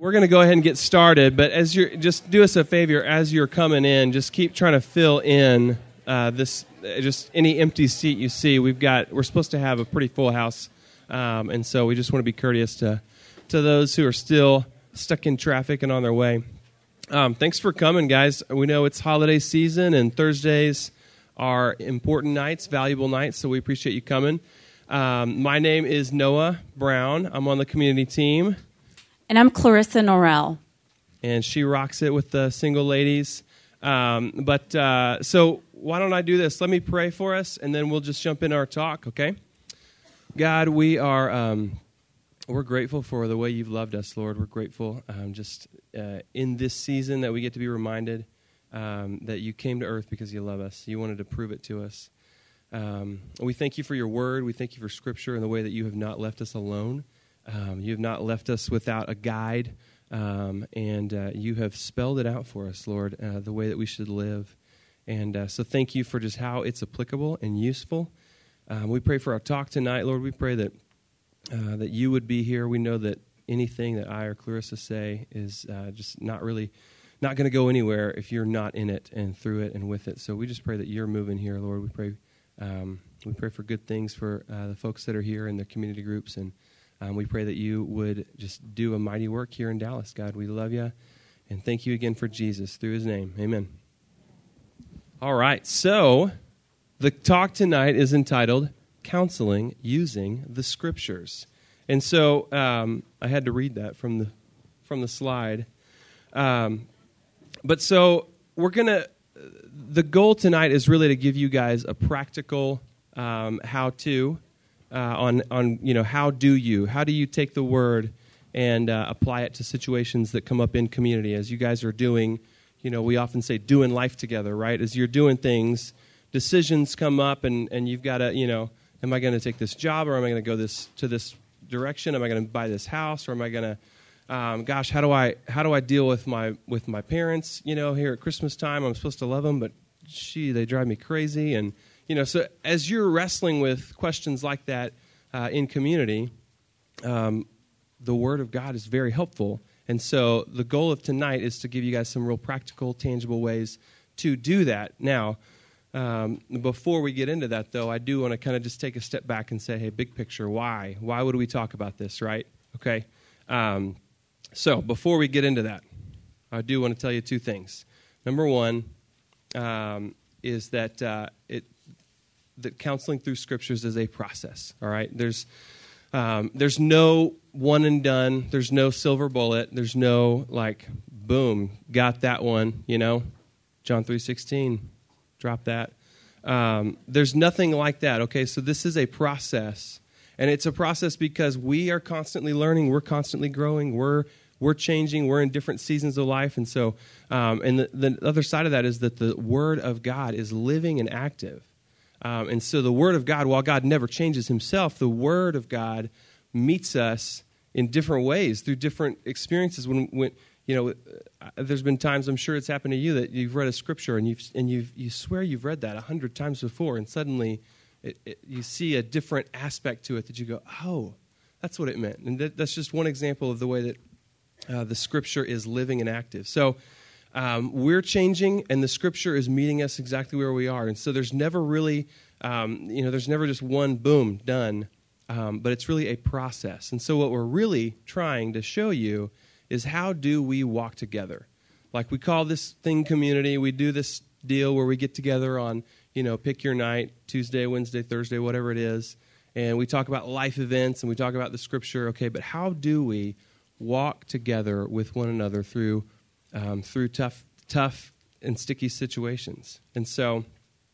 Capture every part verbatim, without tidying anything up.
We're going to go ahead and get started, but as you're, just do us a favor, as you're coming in, just keep trying to fill in uh, this, just any empty seat you see. We've got, we're supposed to have a pretty full house, um, and so we just want to be courteous to, to those who are still stuck in traffic and on their way. Um, thanks for coming, guys. We know it's holiday season, and Thursdays are important nights, valuable nights, so we appreciate you coming. Um, my name is Noah Brown. I'm on the community team. And I'm Clarissa Norrell. And she rocks it with the single ladies. Um, but uh, so why don't I do this? Let me pray for us, and then we'll just jump into our talk, okay? God, we are um, we're grateful for the way you've loved us, Lord. We're grateful um, just uh, in this season that we get to be reminded um, that you came to earth because you love us. You wanted to prove it to us. Um, we thank you for your word. We thank you for Scripture and the way that you have not left us alone. Um, you have not left us without a guide, um, and uh, you have spelled it out for us, Lord, uh, the way that we should live. And uh, so thank you for just how it's applicable and useful. Um, we pray for our talk tonight, Lord. We pray that uh, that you would be here. We know that anything that I or Clarissa say is uh, just not really, not going to go anywhere if you're not in it and through it and with it. So we just pray that you're moving here, Lord. We pray, um, we pray for good things for uh, the folks that are here in the community groups, and Um, we pray that you would just do a mighty work here in Dallas, God. We love you, and thank you again for Jesus through his name. Amen. All right, so the talk tonight is entitled Counseling Using the Scriptures. And so um, I had to read that from the from the slide. Um, but so we're going to, the goal tonight is really to give you guys a practical um, how-to. Uh, on, on you know, how do you, how do you take the word and uh, apply it to situations that come up in community? As you guys are doing, you know, we often say doing life together, right? As you're doing things, decisions come up, and, and you've got to, you know, am I going to take this job, or am I going to go this to this direction? Am I going to buy this house, or am I going to, um, gosh, how do I how do I deal with my with my parents? You know, here at Christmas time, I'm supposed to love them, but gee, they drive me crazy. And you know, so as you're wrestling with questions like that uh, in community, um, the Word of God is very helpful. And so the goal of tonight is to give you guys some real practical, tangible ways to do that. Now, um, before we get into that, though, I do want to kind of just take a step back and say, hey, big picture, why? Why would we talk about this, right? Okay. Um, so before we get into that, I do want to tell you two things. Number one um, is that uh, it that counseling through Scriptures is a process, all right? There's um, there's no one and done. There's no silver bullet. There's no, like, boom, got that one, you know? John three sixteen, drop that. Um, there's nothing like that, okay? So this is a process, and it's a process because we are constantly learning. We're constantly growing. We're we're changing. We're in different seasons of life, and so, um, and the, the other side of that is that the Word of God is living and active. Um, and so the Word of God, while God never changes himself, the Word of God meets us in different ways through different experiences. When, when you know, uh, there's been times, I'm sure it's happened to you, that you've read a Scripture and, you've, and you've, you swear you've read that a hundred times before, and suddenly it, it, you see a different aspect to it that you go, oh, that's what it meant. And that, that's just one example of the way that uh, the Scripture is living and active. So Um, we're changing, and the Scripture is meeting us exactly where we are. And so there's never really, um, you know, there's never just one, boom, done. Um, but it's really a process. And so what we're really trying to show you is how do we walk together? Like we call this thing community. We do this deal where we get together on, you know, pick your night, Tuesday, Wednesday, Thursday, whatever it is. And we talk about life events, and we talk about the Scripture. Okay, but how do we walk together with one another through Um, through tough, tough and sticky situations? And so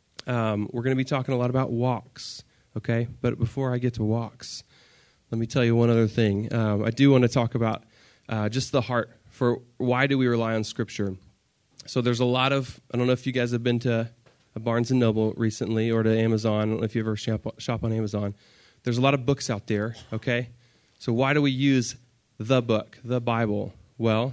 um, we're going to be talking a lot about walks, okay? But before I get to walks, let me tell you one other thing. Um, I do want to talk about uh, just the heart for why do we rely on Scripture. So there's a lot of, I don't know if you guys have been to a Barnes and Noble recently or to Amazon. I don't know if you ever shop, shop on Amazon. There's a lot of books out there, okay? So why do we use the book, the Bible? Well,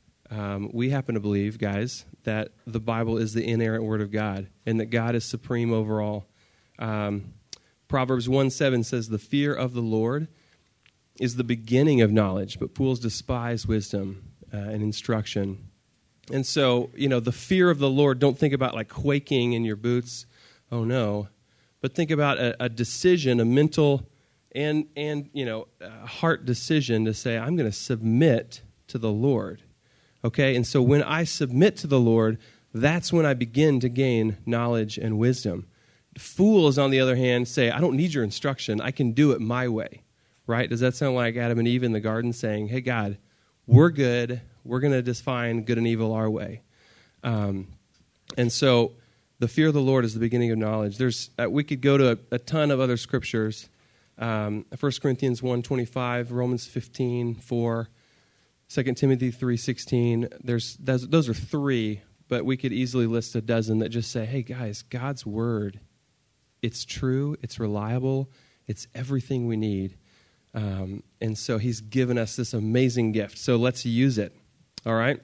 Um, we happen to believe, guys, that the Bible is the inerrant Word of God and that God is supreme over all. Um, Proverbs one seven says, the fear of the Lord is the beginning of knowledge, but fools despise wisdom uh, and instruction. And so, you know, the fear of the Lord, don't think about like quaking in your boots. Oh, no. But think about a, a decision, a mental and, and you know, a heart decision to say, I'm going to submit to the Lord. Okay? And so when I submit to the Lord, that's when I begin to gain knowledge and wisdom. Fools, on the other hand, say, I don't need your instruction. I can do it my way. Right? Does that sound like Adam and Eve in the garden saying, hey, God, we're good. We're going to define good and evil our way. Um, and so the fear of the Lord is the beginning of knowledge. There's uh, we could go to a, a ton of other scriptures. Um, First Corinthians one twenty-five, Romans fifteen four, Second Timothy three sixteen. There's those, those are three, but we could easily list a dozen that just say, hey, guys, God's word, it's true, it's reliable, it's everything we need. Um, and so he's given us this amazing gift. So let's use it. All right?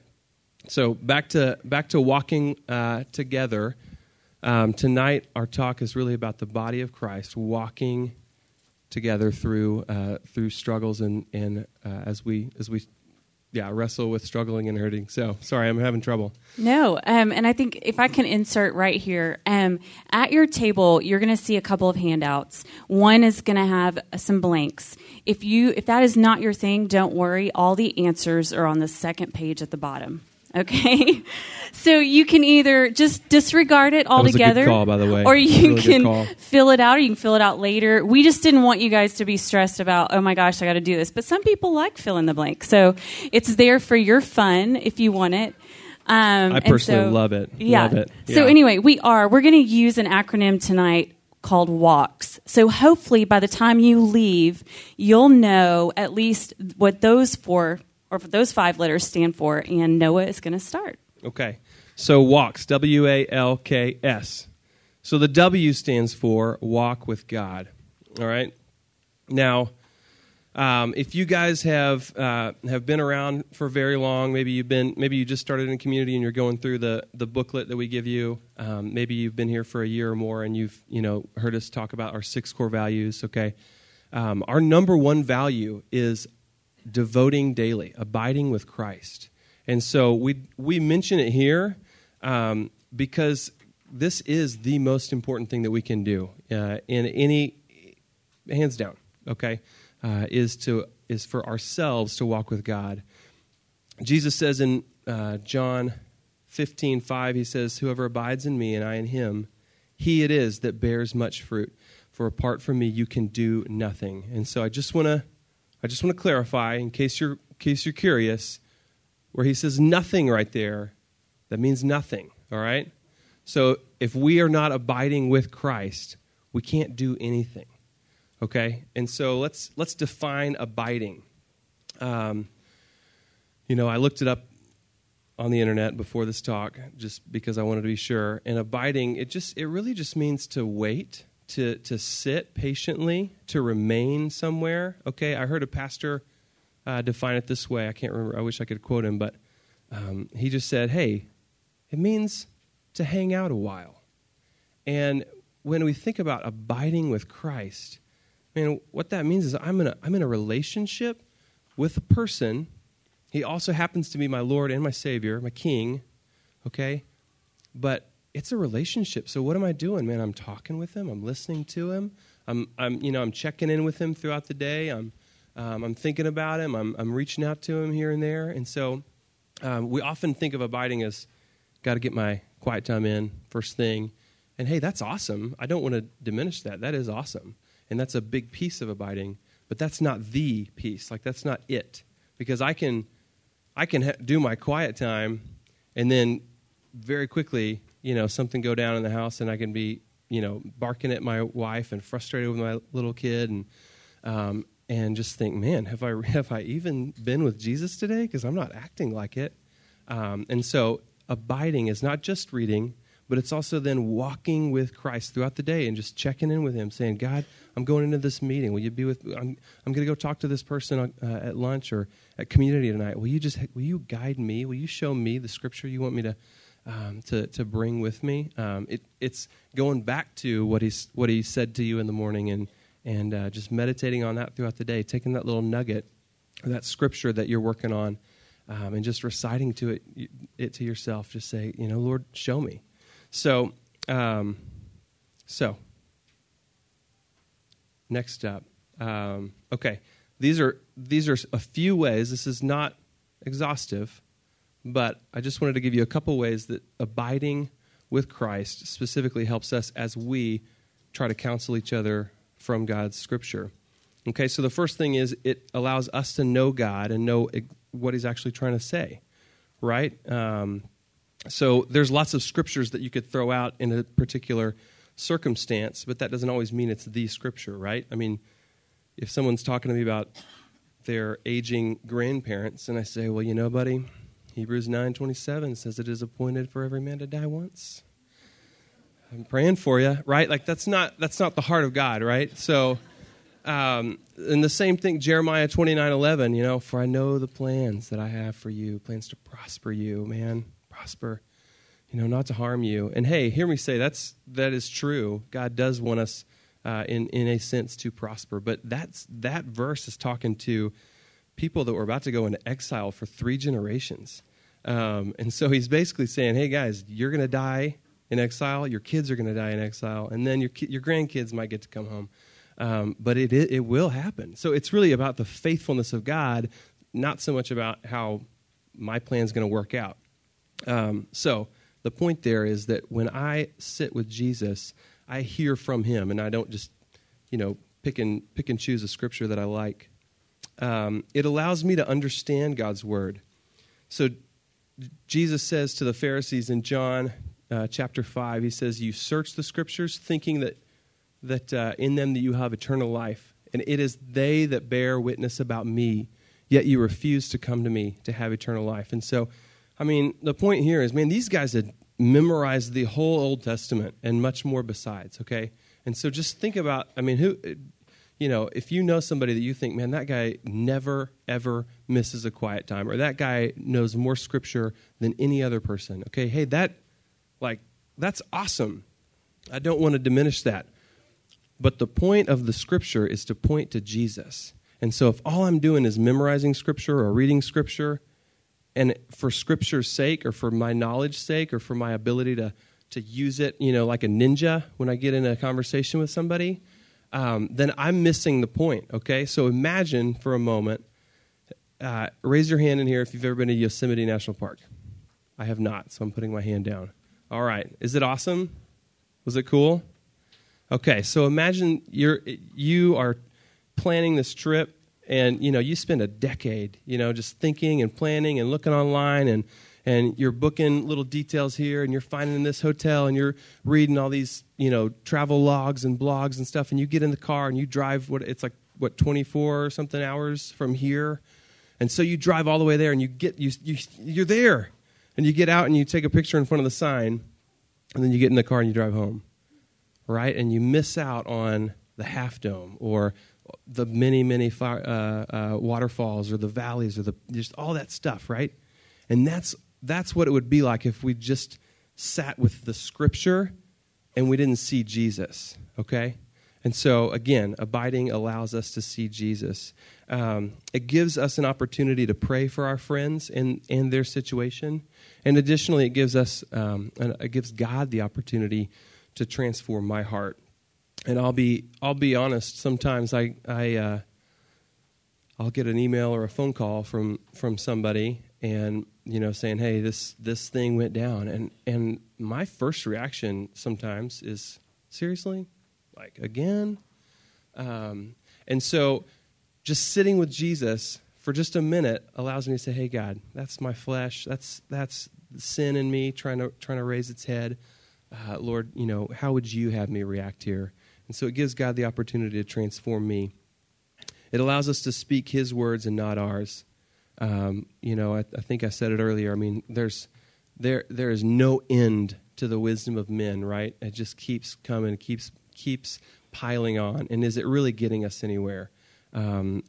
So back to back to walking uh, together. Um, tonight, our talk is really about the body of Christ walking together through uh, through struggles and and uh, as we as we yeah wrestle with struggling and hurting. So sorry, I'm having trouble. No, um, and I think if I can insert right here, um, at your table, you're going to see a couple of handouts. One is going to have some blanks. If you if that is not your thing, don't worry. All the answers are on the second page at the bottom. Okay, so you can either just disregard it altogether, that was a good call, by the way. Or you really can fill it out, or you can fill it out later. We just didn't want you guys to be stressed about, oh my gosh, I got to do this. But some people like fill in the blank, so it's there for your fun if you want it. Um, I personally so, love it. Yeah. Love it. So yeah. anyway, we are we're going to use an acronym tonight called WALKS. So hopefully, by the time you leave, you'll know at least what those four. or what those five letters stand for, and Noah is going to start. Okay. So WALKS, W A L K S. So the W stands for walk with God. All right? Now, um, if you guys have uh, have been around for very long, maybe you've been, maybe you just started in community and you're going through the, the booklet that we give you. Um, maybe you've been here for a year or more and you've you know heard us talk about our six core values. Okay, um, our number one value is devoting daily, abiding with Christ. And so we we mention it here um, because this is the most important thing that we can do uh, in any, hands down, okay, uh, is to is for ourselves to walk with God. Jesus says in uh, John fifteen five, he says, whoever abides in me and I in him, he it is that bears much fruit. For apart from me, you can do nothing. And so I just want to I just want to clarify, in case you're in case you're curious, where he says nothing right there, that means nothing, all right? So if we are not abiding with Christ, we can't do anything, okay? And so let's let's define abiding. Um, you know, I looked it up on the internet before this talk, just because I wanted to be sure. And abiding, it just it really just means to wait. To, to sit patiently, to remain somewhere. Okay, I heard a pastor uh, define it this way. I can't remember. I wish I could quote him, but um, he just said, hey, it means to hang out a while. And when we think about abiding with Christ, man, what that means is I'm in a, I'm in a relationship with a person. He also happens to be my Lord and my Savior, my King, okay? But it's a relationship. So what am I doing, man? I'm talking with him. I'm listening to him. I'm, I'm, you know, I'm checking in with him throughout the day. I'm, um, I'm thinking about him. I'm, I'm reaching out to him here and there. And so, um, we often think of abiding as, got to get my quiet time in first thing. And hey, that's awesome. I don't want to diminish that. That is awesome, and that's a big piece of abiding. But that's not the piece. Like that's not it, because I can, I can ha- do my quiet time, and then very quickly, you know, something go down in the house and I can be, you know, barking at my wife and frustrated with my little kid and um, and just think, man, have I have I even been with Jesus today? Because I'm not acting like it. Um, and so abiding is not just reading, but it's also then walking with Christ throughout the day and just checking in with him, saying, God, I'm going into this meeting. Will you be with, I'm, I'm going to go talk to this person uh, at lunch or at community tonight. Will you just, will you guide me? Will you show me the scripture you want me to Um, to, to bring with me? Um, it, it's going back to what he's what he said to you in the morning and and uh, just meditating on that throughout the day, taking that little nugget, or that scripture that you're working on, um, and just reciting to it, it to yourself. Just say, you know, Lord, show me. So, um, so next up, um, okay, these are these are a few ways. This is not exhaustive, but I just wanted to give you a couple ways that abiding with Christ specifically helps us as we try to counsel each other from God's Scripture. Okay, so the first thing is it allows us to know God and know what He's actually trying to say, right? Um, so there's lots of scriptures that you could throw out in a particular circumstance, but that doesn't always mean it's the Scripture, right? I mean, if someone's talking to me about their aging grandparents, and I say, well, you know, buddy, Hebrews nine twenty-seven says it is appointed for every man to die once. I'm praying for you, right? Like that's not that's not the heart of God, right? So, um, and the same thing, Jeremiah twenty-nine eleven, you know, for I know the plans that I have for you, plans to prosper you, man, prosper, you know, not to harm you. And hey, hear me say that's that is true. God does want us, uh, in in a sense, to prosper. But that's that verse is talking to people that were about to go into exile for three generations, um, and so He's basically saying, hey guys, you're going to die in exile. Your kids are going to die in exile, and then your your grandkids might get to come home. Um, but it, it it will happen. So it's really about the faithfulness of God, not so much about how my plan is going to work out. Um, so the point there is that when I sit with Jesus, I hear from Him, and I don't just, you know, pick and pick and choose a scripture that I like. Um, it allows me to understand God's word. So Jesus says to the Pharisees in John Uh, chapter five, He says, you search the scriptures thinking that that uh, in them that you have eternal life, and it is they that bear witness about me, yet you refuse to come to me to have eternal life. And so, I mean, the point here is, man, these guys had memorized the whole Old Testament and much more besides, okay? And so just think about, I mean, who, you know, if you know somebody that you think, man, that guy never, ever misses a quiet time, or that guy knows more scripture than any other person, okay? Hey, that Like, that's awesome. I don't want to diminish that. But the point of the Scripture is to point to Jesus. And so if all I'm doing is memorizing Scripture or reading Scripture, and for Scripture's sake or for my knowledge's sake or for my ability to, to use it, you know, like a ninja when I get in a conversation with somebody, um, then I'm missing the point, okay? So imagine for a moment, uh, raise your hand in here if you've ever been to Yosemite National Park. I have not, so I'm putting my hand down. All right. Is it awesome? Was it cool? Okay, so imagine you're you are planning this trip, and you know you spend a decade, you know, just thinking and planning and looking online, and and you're booking little details here, and you're finding this hotel, and you're reading all these, you know, travel logs and blogs and stuff, and you get in the car and you drive what it's like what twenty-four or something hours from here, and so you drive all the way there, and you get you you you're there. And you get out and you take a picture in front of the sign, and then you get in the car and you drive home, right? And you miss out on the Half Dome or the many, many fire, uh, uh, waterfalls or the valleys or the just all that stuff, right? And that's that's what it would be like if we just sat with the Scripture and we didn't see Jesus, okay? And so, again, abiding allows us to see Jesus. Um, it gives us an opportunity to pray for our friends and, and their situation. And additionally, it gives us, um, it gives God the opportunity to transform my heart. And I'll be, I'll be honest. Sometimes I, I, uh, I'll get an email or a phone call from, from somebody, and you know, saying, "Hey, this this thing went down," and and my first reaction sometimes is, "Seriously, like again?" Um, and so, just sitting with Jesus for just a minute allows me to say, "Hey, God, that's my flesh. That's that's sin in me trying to trying to raise its head. Uh, Lord, you know, how would you have me react here?" And so it gives God the opportunity to transform me. It allows us to speak His words and not ours. Um, you know, I, I think I said it earlier. I mean, there's there there is no end to the wisdom of men, right? It just keeps coming, keeps keeps piling on. And is it really getting us anywhere? Um,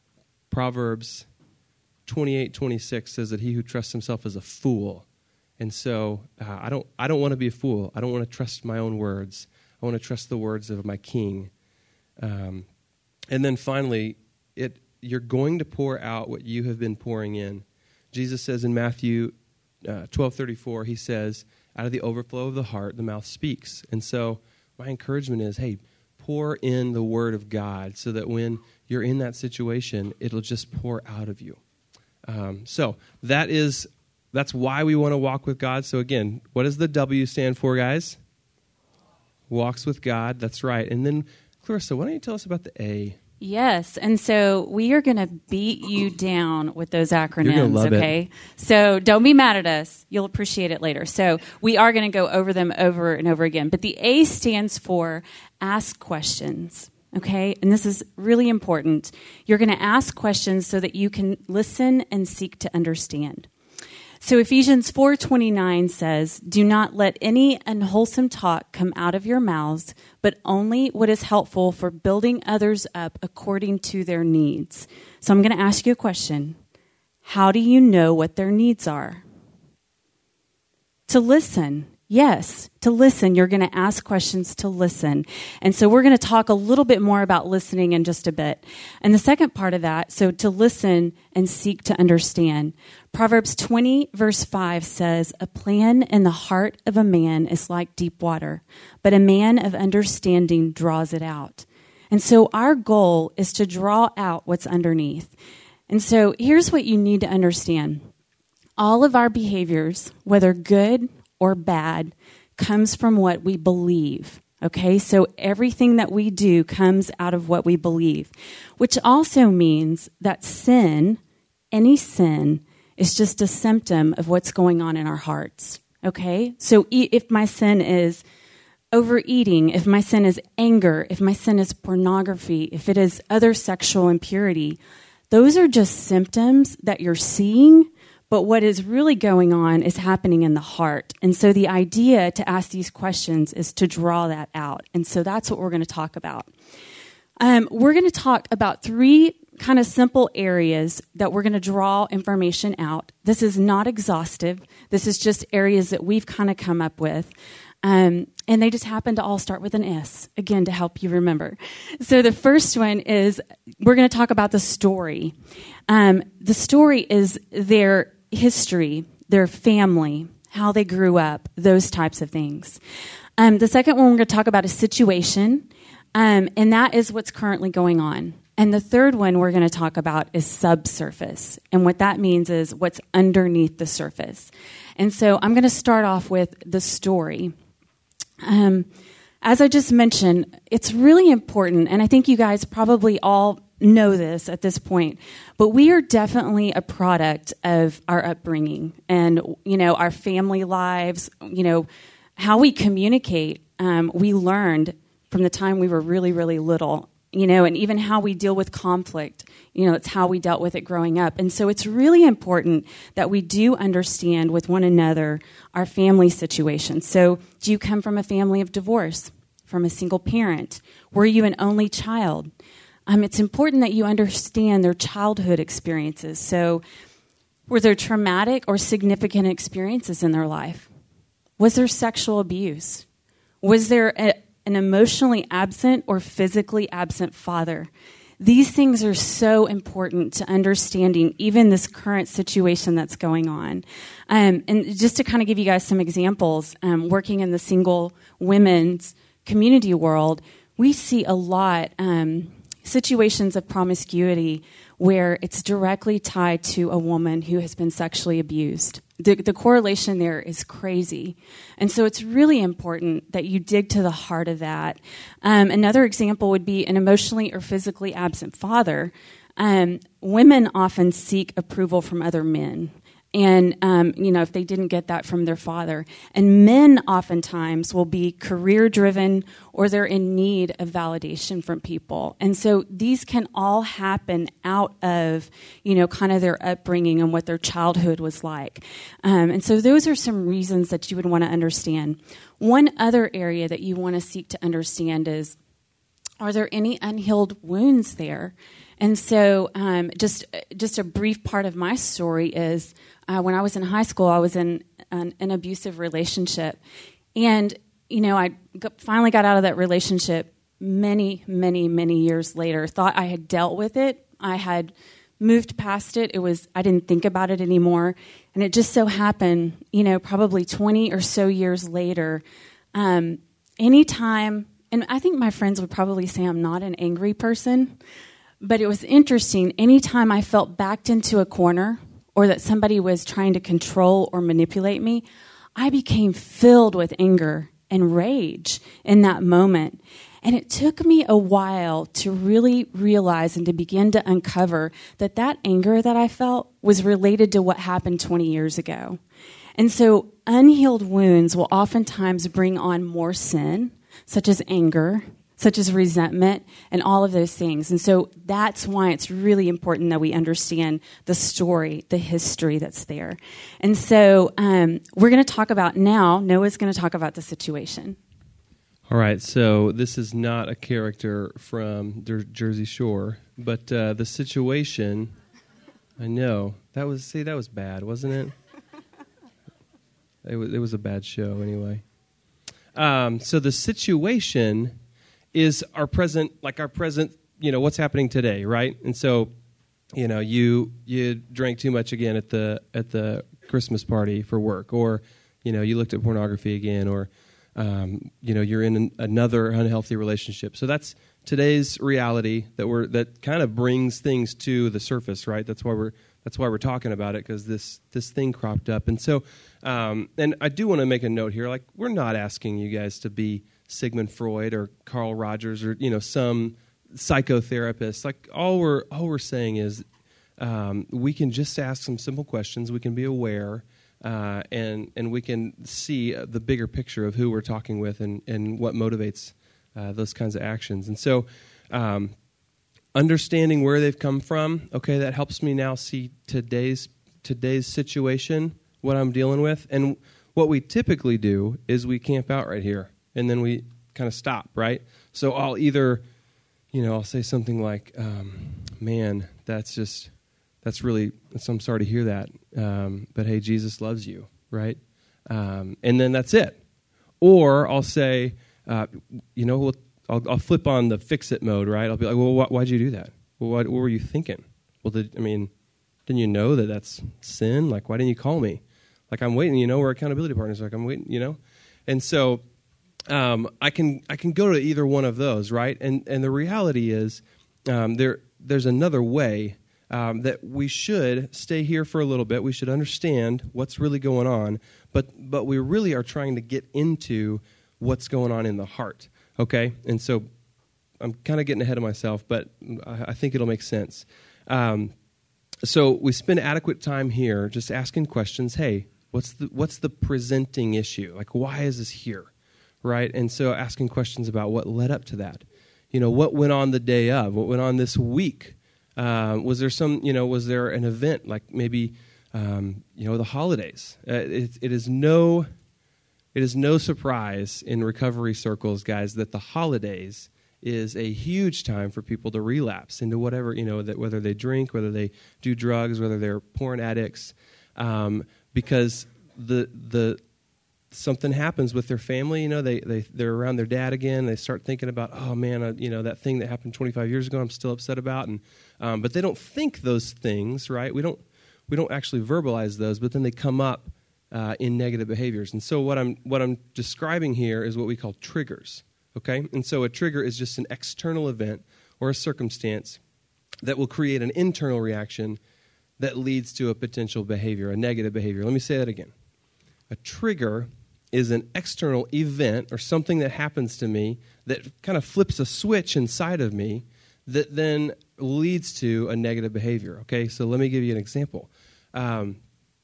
Proverbs twenty-eight twenty-six says that he who trusts himself is a fool. And so uh, I don't I don't want to be a fool. I don't want to trust my own words. I want to trust the words of my King. Um, and then finally, it you're going to pour out what you have been pouring in. Jesus says in Matthew uh, twelve thirty-four, he says, out of the overflow of the heart, the mouth speaks. And so my encouragement is, hey, pour in the word of God so that when you're in that situation, it'll just pour out of you. Um, so that is, that's why we want to walk with God. So again, what does the W stand for, guys? Walks with God. That's right. And then, Clarissa, why don't you tell us about the A? Yes, and so we are going to beat you down with those acronyms, You're gonna love okay? it. So don't be mad at us. You'll appreciate it later. So we are going to go over them over and over again. But the A stands for ask questions, okay? And this is really important. You're going to ask questions so that you can listen and seek to understand. So Ephesians four twenty-nine says, "Do not let any unwholesome talk come out of your mouths, but only what is helpful for building others up according to their needs." So I'm going to ask you a question. How do you know what their needs are? To listen. Yes, to listen. You're going to ask questions to listen. And so we're going to talk a little bit more about listening in just a bit. And the second part of that, so to listen and seek to understand. Proverbs twenty, verse five says, "A plan in the heart of a man is like deep water, but a man of understanding draws it out." And so our goal is to draw out what's underneath. And so here's what you need to understand. All of our behaviors, whether good or bad, comes from what we believe. Okay, so everything that we do comes out of what we believe, which also means that sin, any sin, is just a symptom of what's going on in our hearts. Okay, so if my sin is overeating, if my sin is anger, if my sin is pornography, if it is other sexual impurity, those are just symptoms that you're seeing. But what is really going on is happening in the heart. And so the idea to ask these questions is to draw that out. And so that's what we're going to talk about. Um, we're going to talk about three kind of simple areas that we're going to draw information out. This is not exhaustive. This is just areas that we've kind of come up with. Um, and they just happen to all start with an S, again, to help you remember. So the first one is we're going to talk about the story. Um, the story is their history, their family, how they grew up, those types of things. Um, the second one we're going to talk about is situation, um, and that is what's currently going on. And the third one we're going to talk about is subsurface, and what that means is what's underneath the surface. And so I'm going to start off with the story. Um, as I just mentioned, it's really important, and I think you guys probably all know this at this point, but we are definitely a product of our upbringing and, you know, our family lives, you know, how we communicate. Um, we learned from the time we were really, really little, you know, and even how we deal with conflict, you know, it's how we dealt with it growing up. And so it's really important that we do understand with one another our family situation. So do you come from a family of divorce, from a single parent? Were you an only child? Um, it's important that you understand their childhood experiences. So were there traumatic or significant experiences in their life? Was there sexual abuse? Was there a, an emotionally absent or physically absent father? These things are so important to understanding even this current situation that's going on. Um, and just to kind of give you guys some examples, um, working in the single women's community world, we see a lot um, situations of promiscuity where it's directly tied to a woman who has been sexually abused. The, the correlation there is crazy. And so it's really important that you dig to the heart of that. Um, another example would be an emotionally or physically absent father. Um, women often seek approval from other men. And, um, you know, if they didn't get that from their father. And men oftentimes will be career-driven or they're in need of validation from people. And so these can all happen out of, you know, kind of their upbringing and what their childhood was like. Um, and so those are some reasons that you would want to understand. One other area that you want to seek to understand is, are there any unhealed wounds there? And so um, just just a brief part of my story is uh, when I was in high school, I was in an, an abusive relationship. And, you know, I got, finally got out of that relationship many, many, many years later. Thought I had dealt with it. I had moved past it. It was, I didn't think about it anymore. And it just so happened, you know, probably twenty or so years later, um, anytime, and I think my friends would probably say I'm not an angry person, but it was interesting. Anytime I felt backed into a corner or that somebody was trying to control or manipulate me, I became filled with anger and rage in that moment. And it took me a while to really realize and to begin to uncover that that anger that I felt was related to what happened twenty years ago. And so unhealed wounds will oftentimes bring on more sin, such as anger, such as resentment, and all of those things. And so that's why it's really important that we understand the story, the history that's there. And so um, we're going to talk about now, Noah's going to talk about the situation. All right, so this is not a character from Jer- Jersey Shore, but uh, the situation, I know, that was, see, that was bad, wasn't it? It was, it was a bad show anyway. Um, so the situation is our present, like our present, you know, what's happening today, right? And so, you know, you you drank too much again at the at the Christmas party for work, or, you know, you looked at pornography again, or, um, you know, you're in an, another unhealthy relationship. So that's today's reality that we're that kind of brings things to the surface, right? That's why we're that's why we're talking about it, because this this thing cropped up. And so, um, and I do want to make a note here, like, we're not asking you guys to be Sigmund Freud or Carl Rogers or, you know, some psychotherapist. Like, all we're all we're saying is um, we can just ask some simple questions. We can be aware, uh, and and we can see the bigger picture of who we're talking with and, and what motivates uh, those kinds of actions. And so um, understanding where they've come from, okay, that helps me now see today's today's situation, what I'm dealing with. And what we typically do is we camp out right here. And then we kind of stop, right? So I'll either, you know, I'll say something like, um, man, that's just, that's really, that's, I'm sorry to hear that. Um, but hey, Jesus loves you, right? Um, and then that's it. Or I'll say, uh, you know, we'll, I'll, I'll flip on the fix-it mode, right? I'll be like, well, wh- why'd you do that? Well, what, what were you thinking? Well, did, I mean, didn't you know that that's sin? Like, why didn't you call me? Like, I'm waiting, you know, we're accountability partners. Like, I'm waiting, you know? And so Um, I can I can go to either one of those, right? And and the reality is, um, there there's another way um, that we should stay here for a little bit. We should understand what's really going on, but but we really are trying to get into what's going on in the heart, okay? And so I'm kind of getting ahead of myself, but I, I think it'll make sense. Um, so we spend adequate time here just asking questions. Hey, what's the what's the presenting issue? Like, why is this here? Right? And so asking questions about what led up to that. You know, what went on the day of? What went on this week? Uh, was there some, you know, was there an event like maybe, um, you know, the holidays? Uh, it, it is no, it is no surprise in recovery circles, guys, that the holidays is a huge time for people to relapse into whatever, you know, that whether they drink, whether they do drugs, whether they're porn addicts, um, because the the something happens with their family, you know, they, they, they're around their dad again, they start thinking about, oh man, uh, you know, that thing that happened twenty-five years ago, I'm still upset about, and um, but they don't think those things, right? We don't we don't actually verbalize those, but then they come up uh, in negative behaviors. And so what I'm what I'm describing here is what we call triggers, okay? And so a trigger is just an external event or a circumstance that will create an internal reaction that leads to a potential behavior, a negative behavior. Let me say that again. A trigger is an external event or something that happens to me that kind of flips a switch inside of me that then leads to a negative behavior. Okay, so let me give you an example. Um,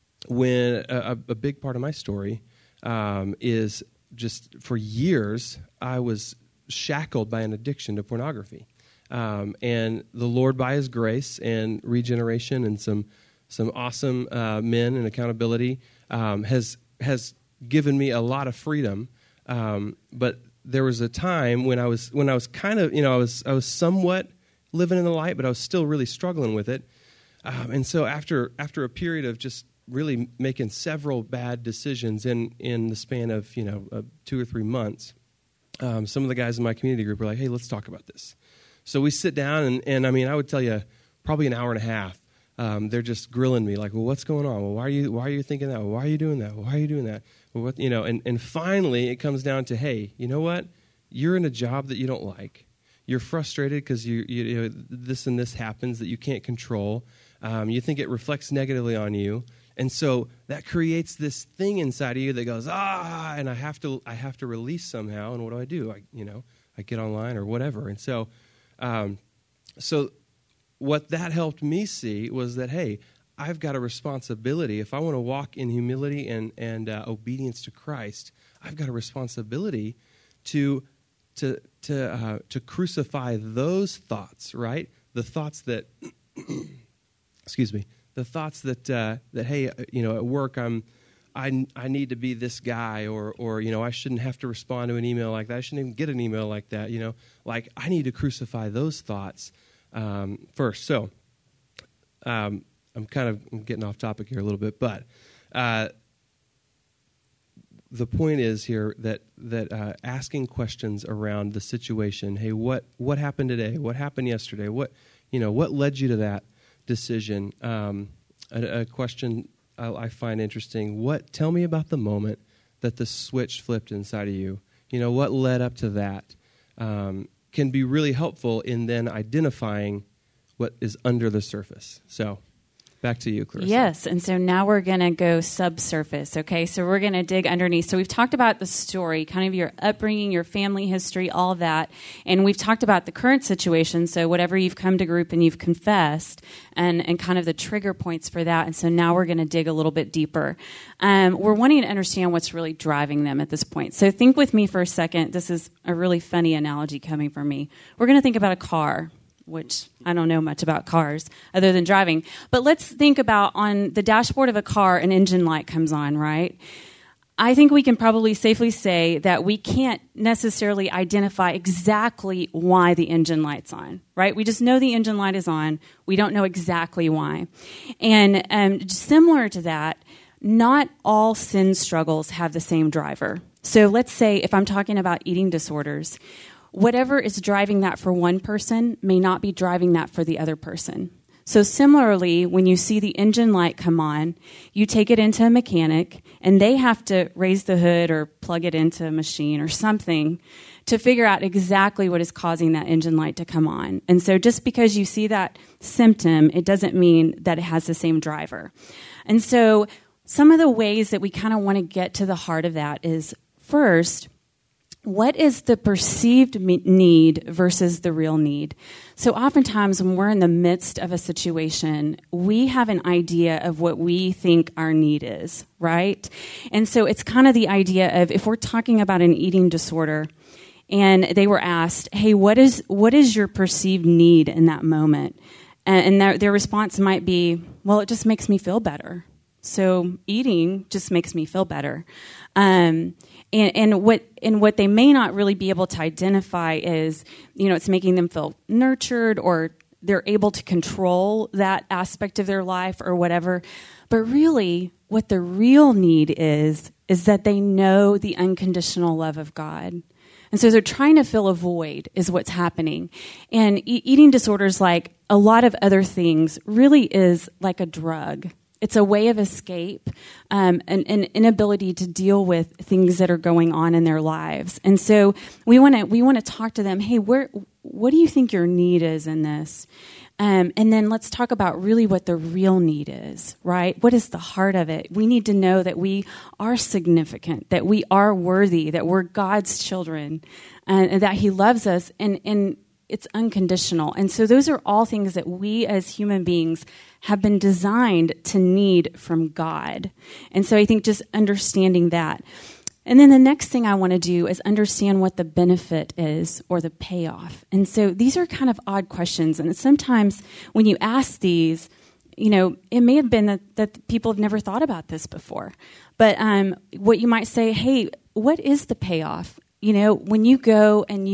when a, a big part of my story um, is just for years I was shackled by an addiction to pornography, um, and the Lord, by His grace and regeneration and some some awesome uh, men and accountability, um, has has given me a lot of freedom, um, but there was a time when I was when I was kind of you know I was I was somewhat living in the light, but I was still really struggling with it, um, and so after after a period of just really making several bad decisions in in the span of you know uh, two or three months, um, some of the guys in my community group were like, hey, let's talk about this. So we sit down, and, and I mean, I would tell you probably an hour and a half. Um, they're just grilling me like, well, what's going on? Well, why are you why are you thinking that? Well, why are you doing that? Well, why are you doing that? Well, what, you know, and, and finally it comes down to, hey, you know what? You're in a job that you don't like. You're frustrated because you, you, you know, this and this happens that you can't control. Um, you think it reflects negatively on you. And so that creates this thing inside of you that goes, ah, and I have to I have to release somehow. And what do I do? I, you know, I get online or whatever. And so, um, so what that helped me see was that, hey, I've got a responsibility. If I want to walk in humility and, and uh, obedience to Christ, I've got a responsibility to to to uh, to crucify those thoughts, right? The thoughts that, excuse me, the thoughts that uh, that hey, you know, at work I'm, I I need to be this guy, or or you know, I shouldn't have to respond to an email like that. I shouldn't even get an email like that. You know, like I need to crucify those thoughts um, first. So. Um, I'm kind of I'm getting off topic here a little bit, but uh, the point is here that that uh, asking questions around the situation. Hey, what what happened today? What happened yesterday? What you know? What led you to that decision? Um, a, a question I, I find interesting. What? Tell me about the moment that the switch flipped inside of you. You know, what led up to that? Um, can be really helpful in then identifying what is under the surface. So. Back to you, Clarissa. Yes, and so now we're going to go subsurface, okay? So we're going to dig underneath. So we've talked about the story, kind of your upbringing, your family history, all of that, and we've talked about the current situation, so whatever you've come to group and you've confessed, and, and kind of the trigger points for that, and so now we're going to dig a little bit deeper. Um, we're wanting to understand what's really driving them at this point. So think with me for a second. This is a really funny analogy coming from me. We're going to think about a car, which I don't know much about cars other than driving. But let's think about on the dashboard of a car, an engine light comes on, right? I think we can probably safely say that we can't necessarily identify exactly why the engine light's on, right? We just know the engine light is on. We don't know exactly why. And um, similar to that, not all sin struggles have the same driver. So let's say if I'm talking about eating disorders, whatever is driving that for one person may not be driving that for the other person. So similarly, when you see the engine light come on, you take it into a mechanic, and they have to raise the hood or plug it into a machine or something to figure out exactly what is causing that engine light to come on. And so just because you see that symptom, it doesn't mean that it has the same driver. And so some of the ways that we kind of want to get to the heart of that is, first, what is the perceived need versus the real need? So oftentimes when we're in the midst of a situation, we have an idea of what we think our need is, right? And so it's kind of the idea of, if we're talking about an eating disorder and they were asked, hey, what is what is your perceived need in that moment? And their, their response might be, well, it just makes me feel better. So eating just makes me feel better. Um, and, and what and what they may not really be able to identify is, you know, it's making them feel nurtured, or they're able to control that aspect of their life or whatever. But really, what the real need is, is that they know the unconditional love of God. And so they're trying to fill a void is what's happening. And e- eating disorders, like a lot of other things, really is like a drug. It's a way of escape, um, an, an inability to deal with things that are going on in their lives. And so we want to we want to talk to them. Hey, where what do you think your need is in this? Um, and then let's talk about really what the real need is, right? What is the heart of it? We need to know that we are significant, that we are worthy, that we're God's children, and, and that He loves us, and and it's unconditional. And so those are all things that we as human beings have been designed to need from God. And so I think just understanding that. And then the next thing I want to do is understand what the benefit is, or the payoff. And so these are kind of odd questions. And sometimes when you ask these, you know, it may have been that, that people have never thought about this before. But um, what you might say, hey, what is the payoff? You know, when you go and you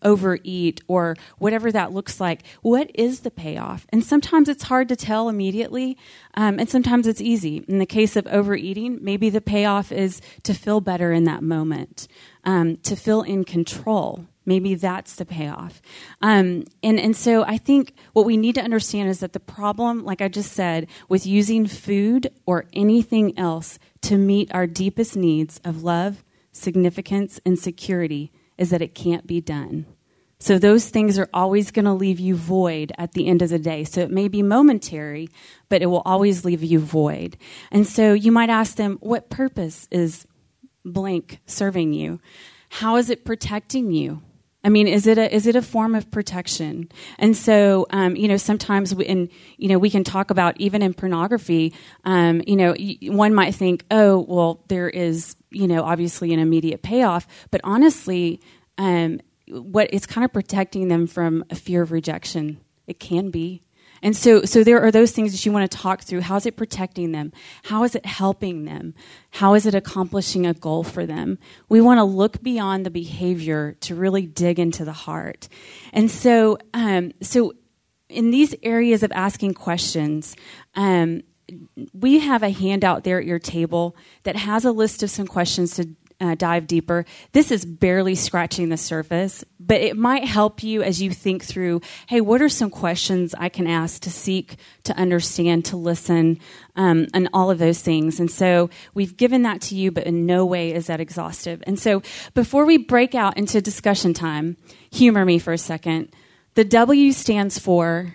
overeat or whatever that looks like, what is the payoff? And sometimes it's hard to tell immediately, um, and sometimes it's easy. In the case of overeating, maybe the payoff is to feel better in that moment, um, to feel in control. Maybe that's the payoff. Um, and, and so I think what we need to understand is that the problem, like I just said, with using food or anything else to meet our deepest needs of love, significance, and security is that it can't be done. So those things are always going to leave you void at the end of the day. So it may be momentary, but it will always leave you void. And so you might ask them, what purpose is blank serving you? How is it protecting you? I mean, is it a is it a form of protection? And so, um, you know, sometimes, we, and you know, we can talk about even in pornography. Um, you know, one might think, oh, well, there is, you know, obviously an immediate payoff, but honestly, um, what it's kind of protecting them from a fear of rejection. It can be. And so, so there are those things that you want to talk through. How is it protecting them? How is it helping them? How is it accomplishing a goal for them? We want to look beyond the behavior to really dig into the heart. And so, um, so in these areas of asking questions, um, we have a handout there at your table that has a list of some questions to Uh, dive deeper. This is barely scratching the surface, but it might help you as you think through, hey, what are some questions I can ask to seek, to understand, to listen, um, and all of those things. And so we've given that to you, but in no way is that exhaustive. And so before we break out into discussion time, humor me for a second. The W stands for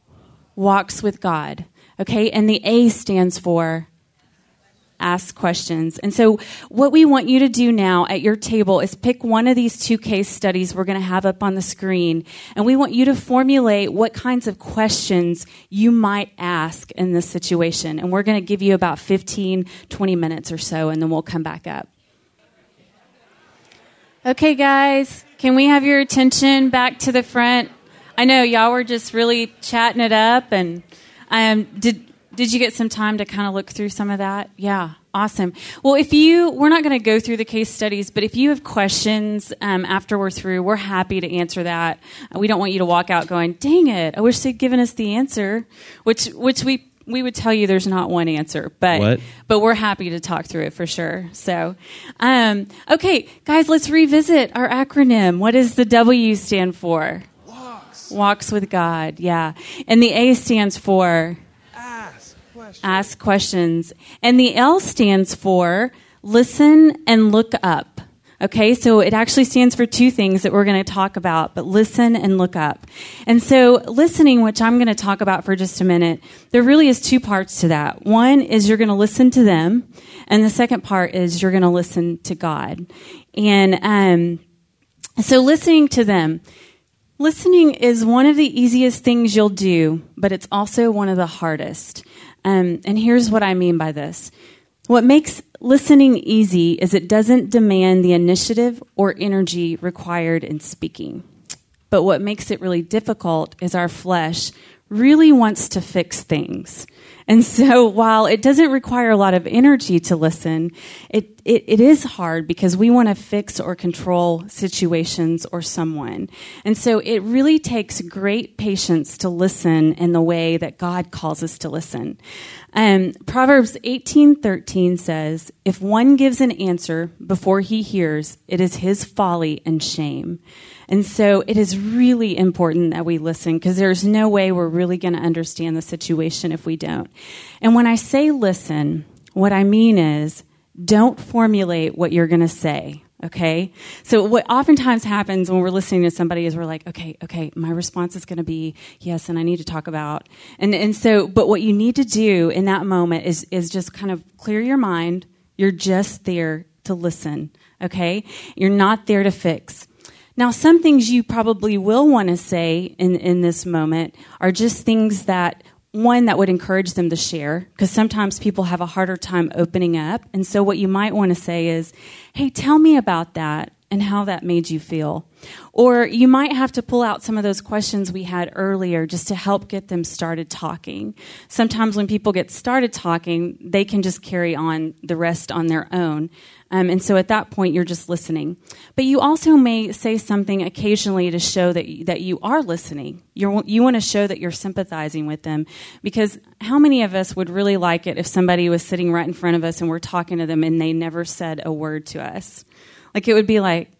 walks with God, okay? And the A stands for ask questions. And so what we want you to do now at your table is pick one of these two case studies we're going to have up on the screen. And we want you to formulate what kinds of questions you might ask in this situation. And we're going to give you about fifteen, twenty minutes or so, and then we'll come back up. Okay, guys, can we have your attention back to the front? I know y'all were just really chatting it up. And um, did Did you get some time to kind of look through some of that? Yeah, awesome. Well, if you, we're not going to go through the case studies, but if you have questions um, after we're through, we're happy to answer that. We don't want you to walk out going, dang it, I wish they'd given us the answer, which which we we would tell you there's not one answer, but what? but we're happy to talk through it for sure. So, um, okay, guys, let's revisit our acronym. What does the W stand for? Walks. Walks with God, yeah. And the A stands for? Questions. Ask questions. And the L stands for listen and look up. Okay, so it actually stands for two things that we're going to talk about, but listen and look up. And so listening, which I'm going to talk about for just a minute, there really is two parts to that. One is you're going to listen to them, and the second part is you're going to listen to God. And um, so listening to them. Listening is one of the easiest things you'll do, but it's also one of the hardest. Um, and here's what I mean by this. What makes listening easy is it doesn't demand the initiative or energy required in speaking. But what makes it really difficult is our flesh really wants to fix things. And so while it doesn't require a lot of energy to listen, it, it, it is hard because we want to fix or control situations or someone. And so it really takes great patience to listen in the way that God calls us to listen. Um, Proverbs eighteen thirteen says, if one gives an answer before he hears, it is his folly and shame. And so it is really important that we listen because there's no way we're really going to understand the situation if we don't. And when I say listen, what I mean is don't formulate what you're going to say, okay? So what oftentimes happens when we're listening to somebody is we're like, okay, okay, my response is going to be yes, and I need to talk about. And and so, but what you need to do in that moment is is just kind of clear your mind. You're just there to listen, okay? You're not there to fix. Now, some things you probably will want to say in, in this moment are just things that, one, that would encourage them to share, because sometimes people have a harder time opening up. And so what you might want to say is, hey, tell me about that. and how that made you feel. Or you might have to pull out some of those questions we had earlier just to help get them started talking. Sometimes when people get started talking, they can just carry on the rest on their own. Um, and so at that point, you're just listening. But you also may say something occasionally to show that you, that you are listening. You're, you want to show that you're sympathizing with them. Because how many of us would really like it if somebody was sitting right in front of us and we're talking to them and they never said a word to us? Like it would be like,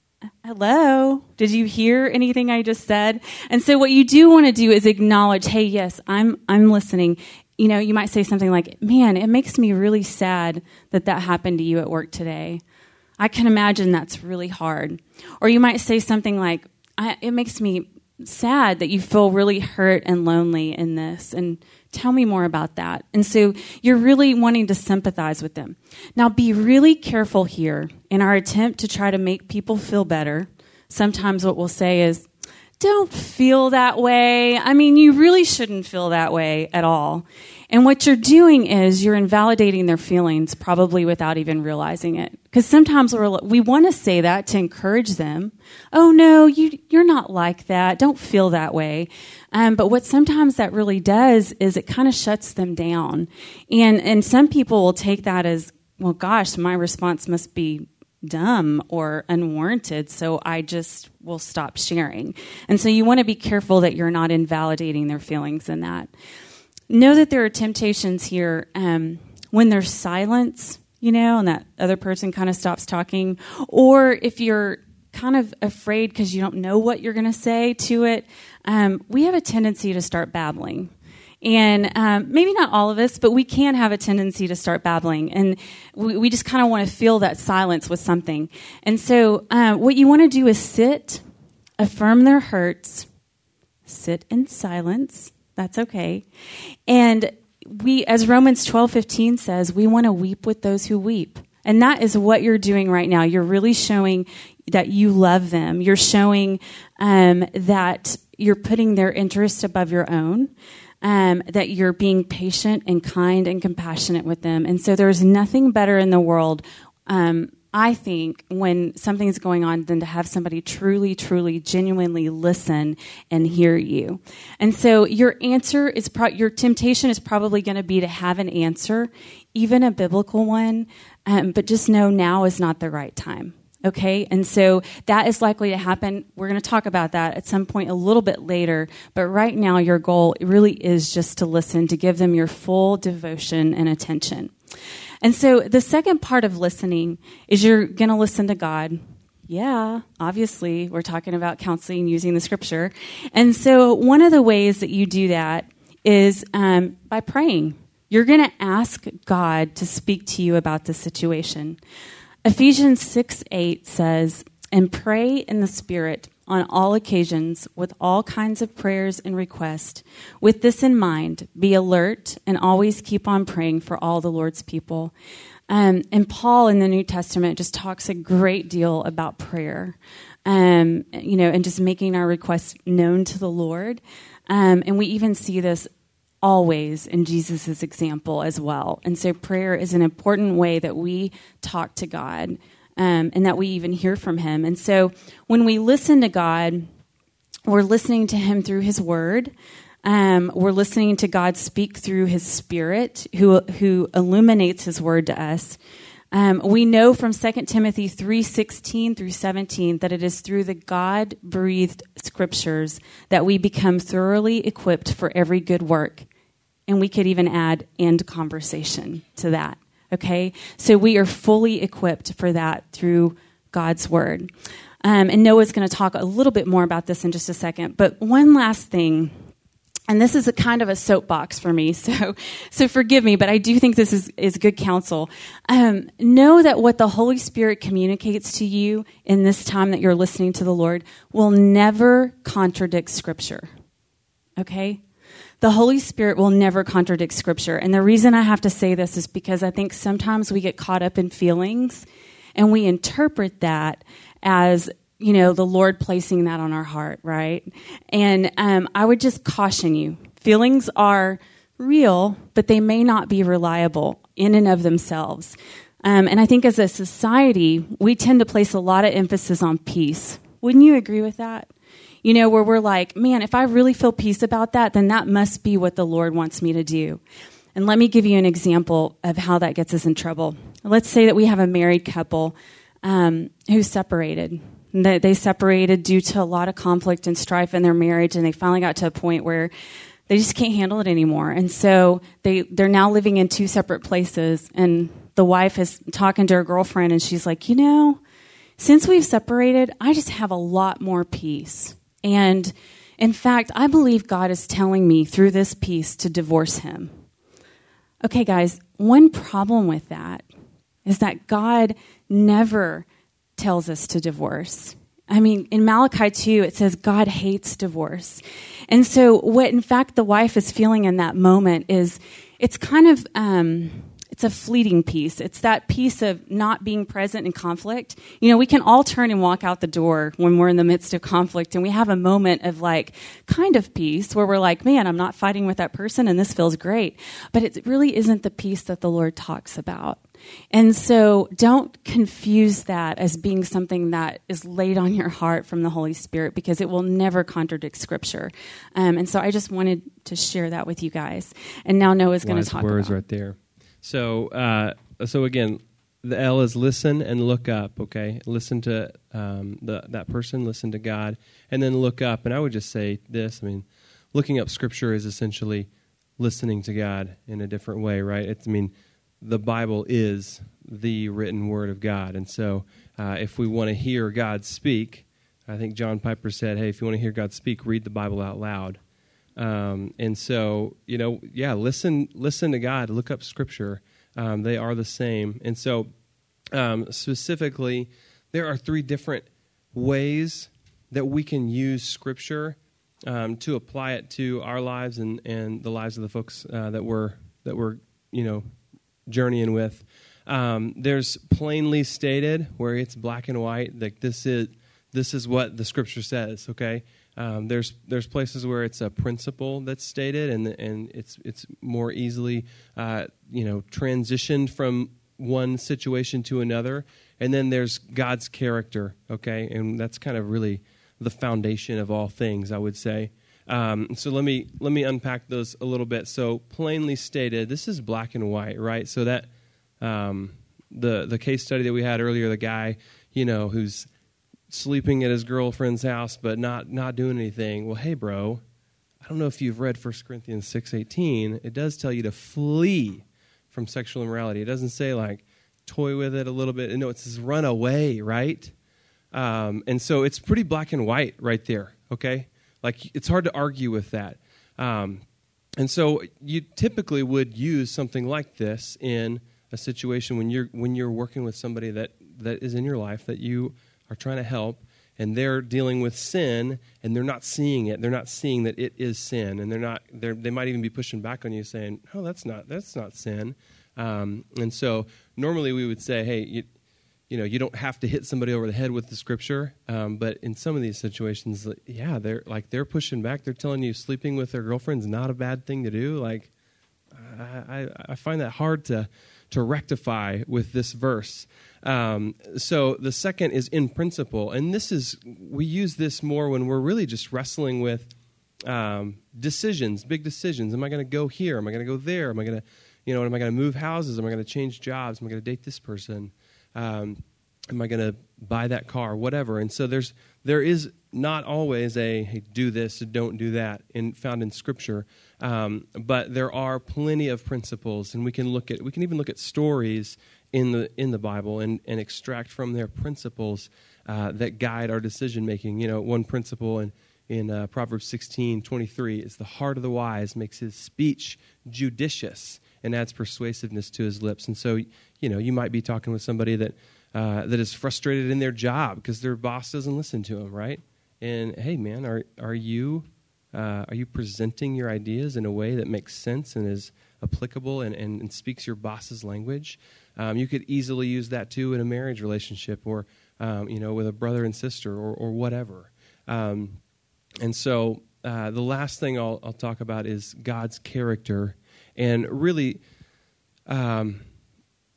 hello, did you hear anything I just said? And so what you do want to do is acknowledge, hey, yes, I'm I'm listening. You know, you might say something like, man, it makes me really sad that that happened to you at work today. I can imagine that's really hard. Or you might say something like, I, it makes me sad that you feel really hurt and lonely in this, and tell me more about that. And so you're really wanting to sympathize with them. Now, be really careful here in our attempt to try to make people feel better. Sometimes what we'll say is, don't feel that way. I mean, you really shouldn't feel that way at all. And what you're doing is you're invalidating their feelings, probably without even realizing it. Because sometimes we're, we want to say that to encourage them. Oh, no, you, you're not like that. Don't feel that way. Um, but what sometimes that really does is it kind of shuts them down. And, and some people will take that as, well, gosh, my response must be dumb or unwarranted, so I just will stop sharing. And so you want to be careful that you're not invalidating their feelings in that. Know that there are temptations here um, when there's silence, you know, and that other person kind of stops talking, or if you're kind of afraid because you don't know what you're going to say to it, um, we have a tendency to start babbling. And um, maybe not all of us, but we can have a tendency to start babbling. And we, we just kind of want to fill that silence with something. And so uh, what you want to do is sit, affirm their hurts, sit in silence. That's okay. And we, as Romans twelve fifteen says, we want to weep with those who weep. And that is what you're doing right now. You're really showing that you love them. You're showing um, that you're putting their interests above your own. Um, that you're being patient and kind and compassionate with them. And so there's nothing better in the world, um, I think, when something's going on than to have somebody truly, truly, genuinely listen and hear you. And so your answer is, pro- your temptation is probably going to be to have an answer, even a biblical one, um, but just know now is not the right time. Okay, and so that is likely to happen. We're going to talk about that at some point a little bit later. But right now, your goal really is just to listen, to give them your full devotion and attention. And so the second part of listening is you're going to listen to God. Yeah, obviously, we're talking about counseling using the scripture. And so one of the ways that you do that is um, by praying. You're going to ask God to speak to you about the situation. Ephesians six eight says, and pray in the Spirit on all occasions with all kinds of prayers and requests. With this in mind, be alert and always keep on praying for all the Lord's people. Um, and Paul in the New Testament just talks a great deal about prayer, um, you know, and just making our requests known to the Lord. Um, and we even see this always in Jesus' example as well. And so prayer is an important way that we talk to God um, and that we even hear from him. And so when we listen to God, we're listening to him through his word. Um, we're listening to God speak through his Spirit who, who illuminates his word to us. Um, we know from Second Timothy three sixteen through seventeen that it is through the God-breathed scriptures that we become thoroughly equipped for every good work. And we could even add "and conversation" to that, okay? So we are fully equipped for that through God's word. Um, and Noah's going to talk a little bit more about this in just a second. But one last thing, and this is a kind of a soapbox for me, so so forgive me, but I do think this is, is good counsel. Um, know that what the Holy Spirit communicates to you in this time that you're listening to the Lord will never contradict Scripture, okay? The Holy Spirit will never contradict Scripture. And the reason I have to say this is because I think sometimes we get caught up in feelings and we interpret that as, you know, the Lord placing that on our heart, right? And um, I would just caution you. Feelings are real, but they may not be reliable in and of themselves. Um, and I think as a society, we tend to place a lot of emphasis on peace. Wouldn't you agree with that? You know, where we're like, man, if I really feel peace about that, then that must be what the Lord wants me to do. And let me give you an example of how that gets us in trouble. Let's say that we have a married couple um, who's separated. They, they separated due to a lot of conflict and strife in their marriage, and they finally got to a point where they just can't handle it anymore. And so they, they're now living in two separate places, and the wife is talking to her girlfriend, and she's like, you know, since we've separated, I just have a lot more peace. And in fact, I believe God is telling me through this peace to divorce him. Okay, guys, one problem with that is that God never tells us to divorce. I mean, in Malachi two, it says God hates divorce. And so what, in fact, the wife is feeling in that moment is it's kind of... Um, It's a fleeting peace. It's that piece of not being present in conflict. You know, we can all turn and walk out the door when we're in the midst of conflict, and we have a moment of like kind of peace where we're like, man, I'm not fighting with that person and this feels great. But it really isn't the peace that the Lord talks about. And so don't confuse that as being something that is laid on your heart from the Holy Spirit, because it will never contradict Scripture. Um, and so I just wanted to share that with you guys. And now Noah's going to talk words about right there. So, uh, so again, the L is listen and look up, okay? Listen to um, the, that person, listen to God, and then look up. And I would just say this, I mean, looking up Scripture is essentially listening to God in a different way, right? It's, I mean, the Bible is the written Word of God. And so uh, if we want to hear God speak, I think John Piper said, hey, if you want to hear God speak, read the Bible out loud. Um, and so, you know, yeah, listen, listen to God, look up Scripture. Um, they are the same. And so, um, specifically, there are three different ways that we can use Scripture, um, to apply it to our lives and, and the lives of the folks, uh, that we're, that we're, you know, journeying with. Um, there's plainly stated, where it's black and white, like this is, this is what the Scripture says, okay? Um, there's there's places where it's a principle that's stated, and and it's it's more easily uh, you know transitioned from one situation to another. And then there's God's character, okay, and that's kind of really the foundation of all things, I would say. Um, so let me let me unpack those a little bit. So plainly stated, this is black and white, right? So that um, the the case study that we had earlier, the guy you know who's sleeping at his girlfriend's house, but not not doing anything. Well, hey, bro, I don't know if you've read First Corinthians six eighteen. It does tell you to flee from sexual immorality. It doesn't say, like, toy with it a little bit. No, it says run away, right? Um, and so it's pretty black and white right there, okay? Like, it's hard to argue with that. Um, and so you typically would use something like this in a situation when you're when you're working with somebody that, that is in your life that you are trying to help, and they're dealing with sin, and they're not seeing it. They're not seeing that it is sin, and they're not. They're, they might even be pushing back on you, saying, "Oh, that's not that's not sin." Um, and so, normally we would say, "Hey, you, you know, you don't have to hit somebody over the head with the Scripture." Um, but in some of these situations, yeah, they're like they're pushing back. They're telling you sleeping with their girlfriend's not a bad thing to do. Like, I, I, I find that hard to to rectify with this verse. Um, so the second is in principle, and this is, we use this more when we're really just wrestling with um, decisions, big decisions. Am I going to go here? Am I going to go there? Am I going to, you know, am I going to move houses? Am I going to change jobs? Am I going to date this person? Um, am I going to buy that car? Whatever. And so there's there is not always a hey, do this, don't do that, in, found in Scripture. Um, but there are plenty of principles, and we can look at we can even look at stories in the in the Bible and, and extract from their principles uh, that guide our decision making. You know, one principle in in uh, Proverbs sixteen twenty-three is the heart of the wise makes his speech judicious and adds persuasiveness to his lips. And so, you know, you might be talking with somebody that uh, that is frustrated in their job because their boss doesn't listen to them, right? And hey, man, are are you uh, are you presenting your ideas in a way that makes sense and is applicable and, and, and speaks your boss's language? Um, you could easily use that too in a marriage relationship, or um, you know, with a brother and sister, or, or whatever. Um, and so uh, the last thing I'll, I'll talk about is God's character, and really, um,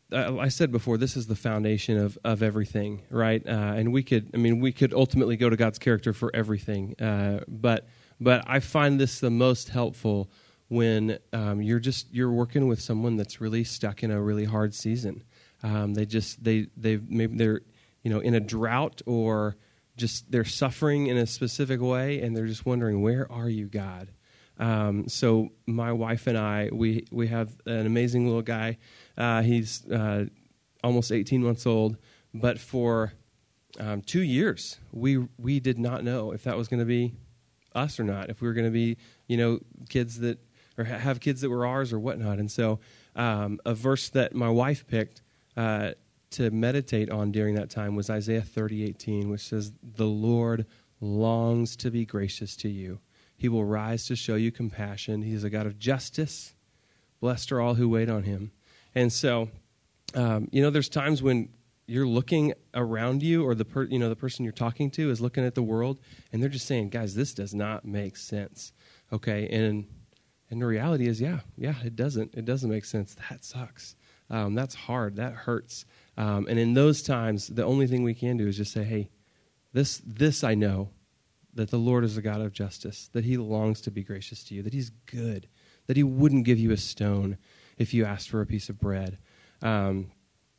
uh, I said before, this is the foundation of, of everything, right? Uh, and we could, I mean, we could ultimately go to God's character for everything. Uh, but but I find this the most helpful when um, you're just you're working with someone that's really stuck in a really hard season. Um, they just they they maybe they're you know in a drought, or just they're suffering in a specific way, and they're just wondering, where are you, God? Um, so my wife and I, we, we have an amazing little guy. Uh, he's uh, almost eighteen months old, but for um, two years, we we did not know if that was going to be us or not, if we were going to be, you know, kids that, or ha- have kids that were ours or whatnot. And so um, a verse that my wife picked uh, to meditate on during that time was Isaiah thirty eighteen, which says, "The Lord longs to be gracious to you. He will rise to show you compassion. He is a God of justice. Blessed are all who wait on him." And so, um, you know, there's times when you're looking around you, or the per, you know the person you're talking to is looking at the world, and they're just saying, "Guys, this does not make sense." Okay, and and the reality is, yeah, yeah, it doesn't. It doesn't make sense. That sucks. Um, that's hard. That hurts. Um, and in those times, the only thing we can do is just say, "Hey, this this I know." That the Lord is a God of justice, that he longs to be gracious to you, that he's good, that he wouldn't give you a stone if you asked for a piece of bread. Um,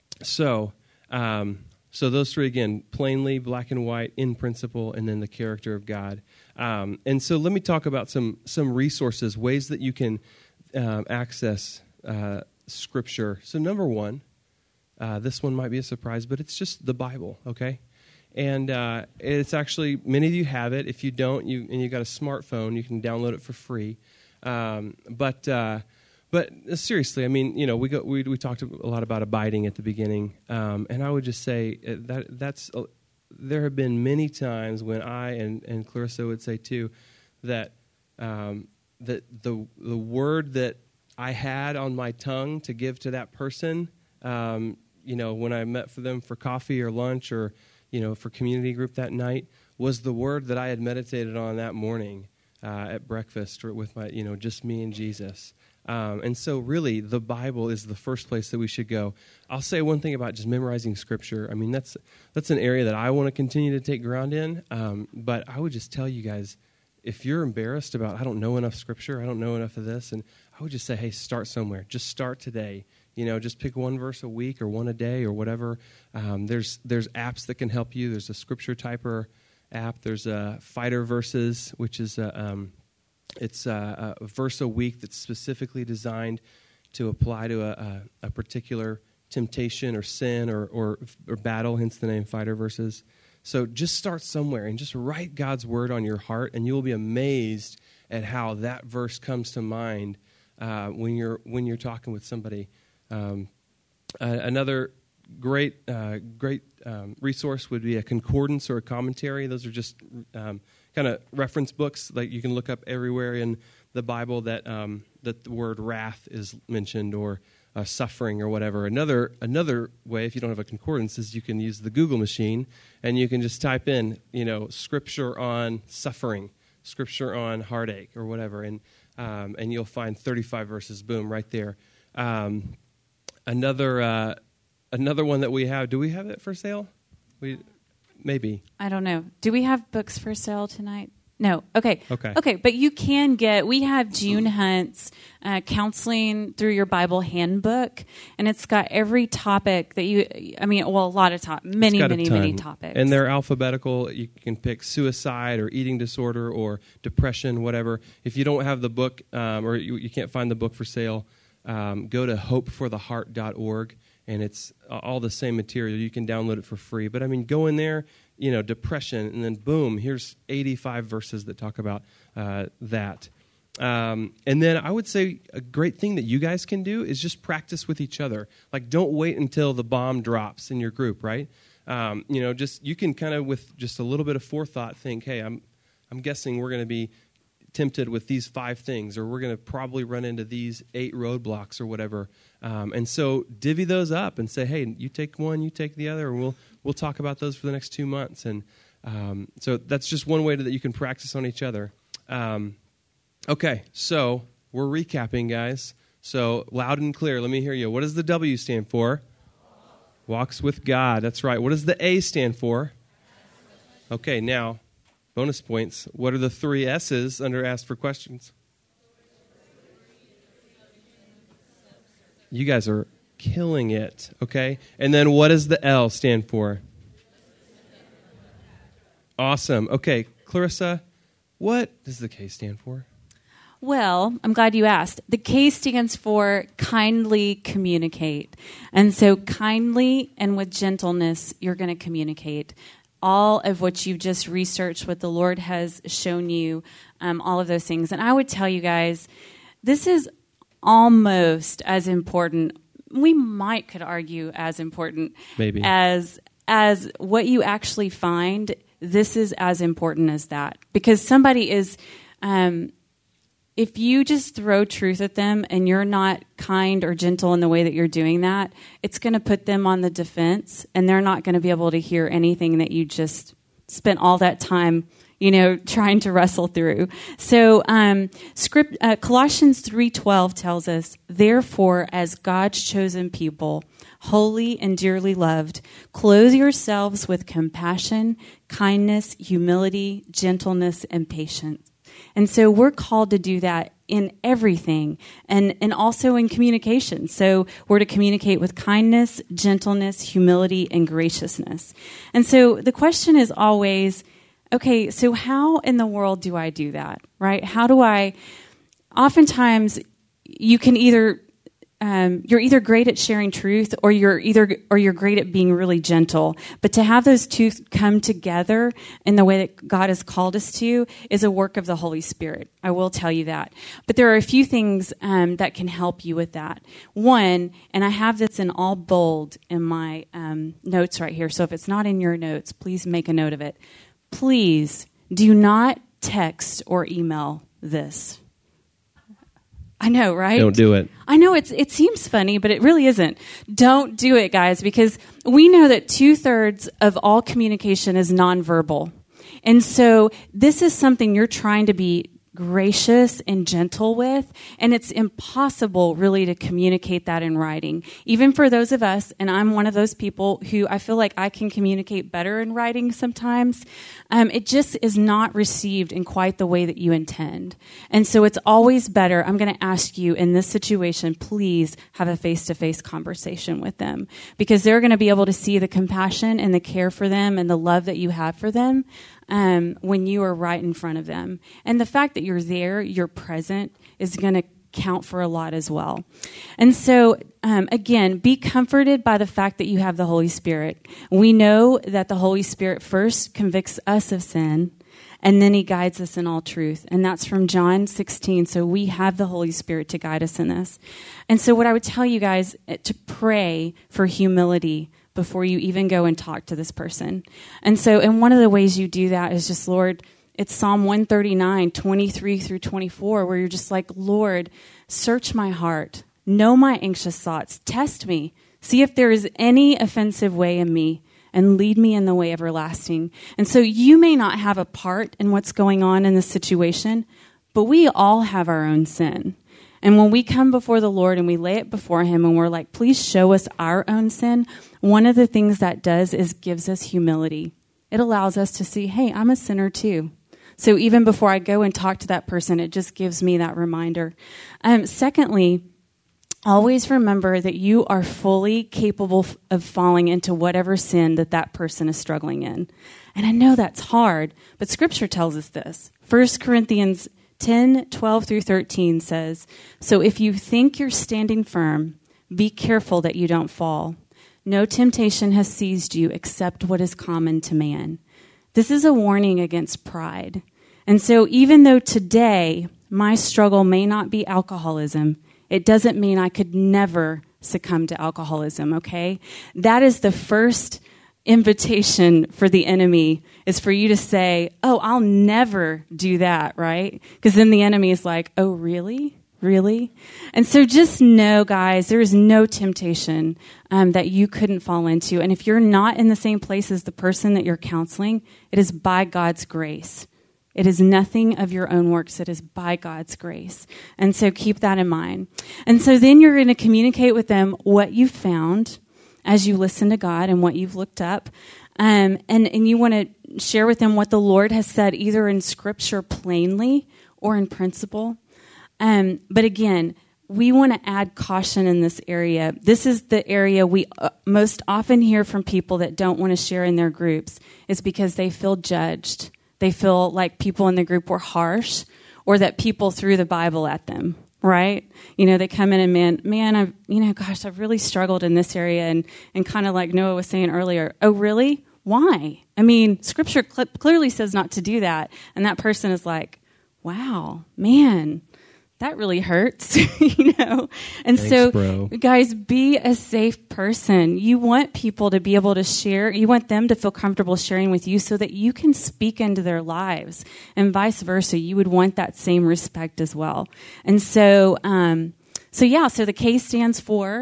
so, um, so those three, again, plainly, black and white, in principle, and then the character of God. Um, and so let me talk about some some resources, ways that you can um, access uh, Scripture. So number one, uh, this one might be a surprise, but it's just the Bible, okay? And uh, it's actually, many of you have it. If you don't, you and you got a smartphone, you can download it for free. Um, but uh, but seriously, I mean, you know, we go, we we talked a lot about abiding at the beginning, um, and I would just say that that's uh, there have been many times when I and, and Clarissa would say too that um, that the the word that I had on my tongue to give to that person, um, you know, when I met for them for coffee or lunch or you know, for community group that night, was the word that I had meditated on that morning uh, at breakfast or with my, you know, just me and Jesus. Um, and so really, the Bible is the first place that we should go. I'll say one thing about just memorizing Scripture. I mean, that's that's an area that I want to continue to take ground in. Um, but I would just tell you guys, if you're embarrassed about, I don't know enough Scripture, I don't know enough of this, and I would just say, hey, start somewhere. Just start today. You know, just pick one verse a week or one a day or whatever. Um, there's there's apps that can help you. There's a Scripture Typer app. There's a Fighter Verses, which is a, um, it's a, a verse a week that's specifically designed to apply to a, a, a particular temptation or sin or, or or battle. Hence the name Fighter Verses. So just start somewhere and just write God's word on your heart, and you will be amazed at how that verse comes to mind uh, when you're when you're talking with somebody. Um, uh, another great uh, great um, resource would be a concordance or a commentary. Those are just um, kind of reference books like you can look up everywhere in the Bible that um, that the word wrath is mentioned or uh, suffering or whatever. Another another way, if you don't have a concordance, is you can use the Google machine and you can just type in, you know, scripture on suffering, scripture on heartache or whatever, and um, and you'll find thirty-five verses, boom, right there. Um, Another uh, another one that we have. Do we have it for sale? We maybe. I don't know. Do we have books for sale tonight? No. Okay. Okay. Okay. But you can get. We have June Hunt's uh, counseling through your Bible handbook, and it's got every topic that you. I mean, well, a lot of top, many, many, many topics, and they're alphabetical. You can pick suicide or eating disorder or depression, whatever. If you don't have the book um, or you, you can't find the book for sale. Um, go to hope for the heart dot org, and it's all the same material. You can download it for free. But, I mean, go in there, you know, depression, and then, boom, here's eighty-five verses that talk about uh, that. Um, and then I would say a great thing that you guys can do is just practice with each other. Like, don't wait until the bomb drops in your group, right? Um, you know, just you can kind of, with just a little bit of forethought, think, hey, I'm, I'm guessing we're going to be tempted with these five things, or we're going to probably run into these eight roadblocks or whatever. Um, and so divvy those up and say, hey, you take one, you take the other, and we'll we'll talk about those for the next two months. And um, so that's just one way to, that you can practice on each other. Um, okay, so we're recapping, guys. So loud and clear, let me hear you. What does the W stand for? Walks with God. That's right. What does the A stand for? Okay, now, bonus points. What are the three S's under Ask for Questions? You guys are killing it, okay? And then what does the L stand for? Awesome. Okay, Clarissa, what does the K stand for? Well, I'm glad you asked. The K stands for kindly communicate. And so kindly and with gentleness, you're going to communicate. All of what you've just researched, what the Lord has shown you, um, all of those things. And I would tell you guys, this is almost as important. We might could argue as important. Maybe. as as what you actually find. This is as important as that. Because somebody is... Um, If you just throw truth at them and you're not kind or gentle in the way that you're doing that, it's going to put them on the defense, and they're not going to be able to hear anything that you just spent all that time, you know, trying to wrestle through. So, um, script uh, Colossians three twelve tells us, "Therefore, as God's chosen people, holy and dearly loved, clothe yourselves with compassion, kindness, humility, gentleness, and patience." And so we're called to do that in everything, and, and also in communication. So we're to communicate with kindness, gentleness, humility, and graciousness. And so the question is always, okay, so how in the world do I do that, right? How do I, oftentimes you can either, um, you're either great at sharing truth, or you're either, or you're great at being really gentle. But to have those two come together in the way that God has called us to is a work of the Holy Spirit. I will tell you that. But there are a few things um, that can help you with that. One, and I have this in all bold in my um, notes right here. So if it's not in your notes, please make a note of it. Please do not text or email this. I know, right? Don't do it. I know it's it seems funny, but it really isn't. Don't do it, guys, because we know that two-thirds of all communication is nonverbal. And so this is something you're trying to be gracious and gentle with, and it's impossible really to communicate that in writing. Even for those of us, and I'm one of those people who I feel like I can communicate better in writing sometimes, um, it just is not received in quite the way that you intend. And so it's always better. I'm going to ask you in this situation, please have a face-to-face conversation with them, because they're going to be able to see the compassion and the care for them and the love that you have for them Um, when you are right in front of them. And the fact that you're there, you're present, is going to count for a lot as well. And so, um, again, be comforted by the fact that you have the Holy Spirit. We know that the Holy Spirit first convicts us of sin, and then he guides us in all truth. And that's from John sixteen. So we have the Holy Spirit to guide us in this. And so what I would tell you guys, to pray for humility before you even go and talk to this person. And so, and one of the ways you do that is just, Lord, it's Psalm one thirty-nine, twenty-three through twenty-four, where you're just like, Lord, search my heart, know my anxious thoughts, test me, see if there is any offensive way in me, and lead me in the way everlasting. And so you may not have a part in what's going on in this situation, but we all have our own sin. And when we come before the Lord and we lay it before him and we're like, please show us our own sin, one of the things that does is gives us humility. It allows us to see, hey, I'm a sinner too. So even before I go and talk to that person, it just gives me that reminder. Um, secondly, always remember that you are fully capable of falling into whatever sin that that person is struggling in. And I know that's hard, but Scripture tells us this. First Corinthians ten, twelve through thirteen says, "So if you think you're standing firm, be careful that you don't fall. No temptation has seized you except what is common to man." This is a warning against pride. And so even though today my struggle may not be alcoholism, it doesn't mean I could never succumb to alcoholism, okay? That is the first invitation for the enemy, is for you to say, oh, I'll never do that, right? Because then the enemy is like, oh, really? Really? And so just know, guys, there is no temptation um, that you couldn't fall into. And if you're not in the same place as the person that you're counseling, it is by God's grace. It is nothing of your own works. It is by God's grace. And so keep that in mind. And so then you're going to communicate with them what you found. as you listen to God and what you've looked up. Um, and, and you want to share with them what the Lord has said, either in Scripture plainly or in principle. Um, but again, we want to add caution in this area. This is the area we uh, most often hear from people that don't want to share in their groups, is because they feel judged. They feel like people in the group were harsh, or that people threw the Bible at them. Right? You know, they come in and, man, man, I've, you know, gosh, I've really struggled in this area. And, and kind of like Noah was saying earlier, oh, really? Why? I mean, Scripture cl- clearly says not to do that. And that person is like, wow, man, that really hurts, you know? And Thanks, so, bro. guys, be a safe person. You want people to be able to share. You want them to feel comfortable sharing with you so that you can speak into their lives, and vice versa. You would want that same respect as well. And so, um, so yeah, so the K stands for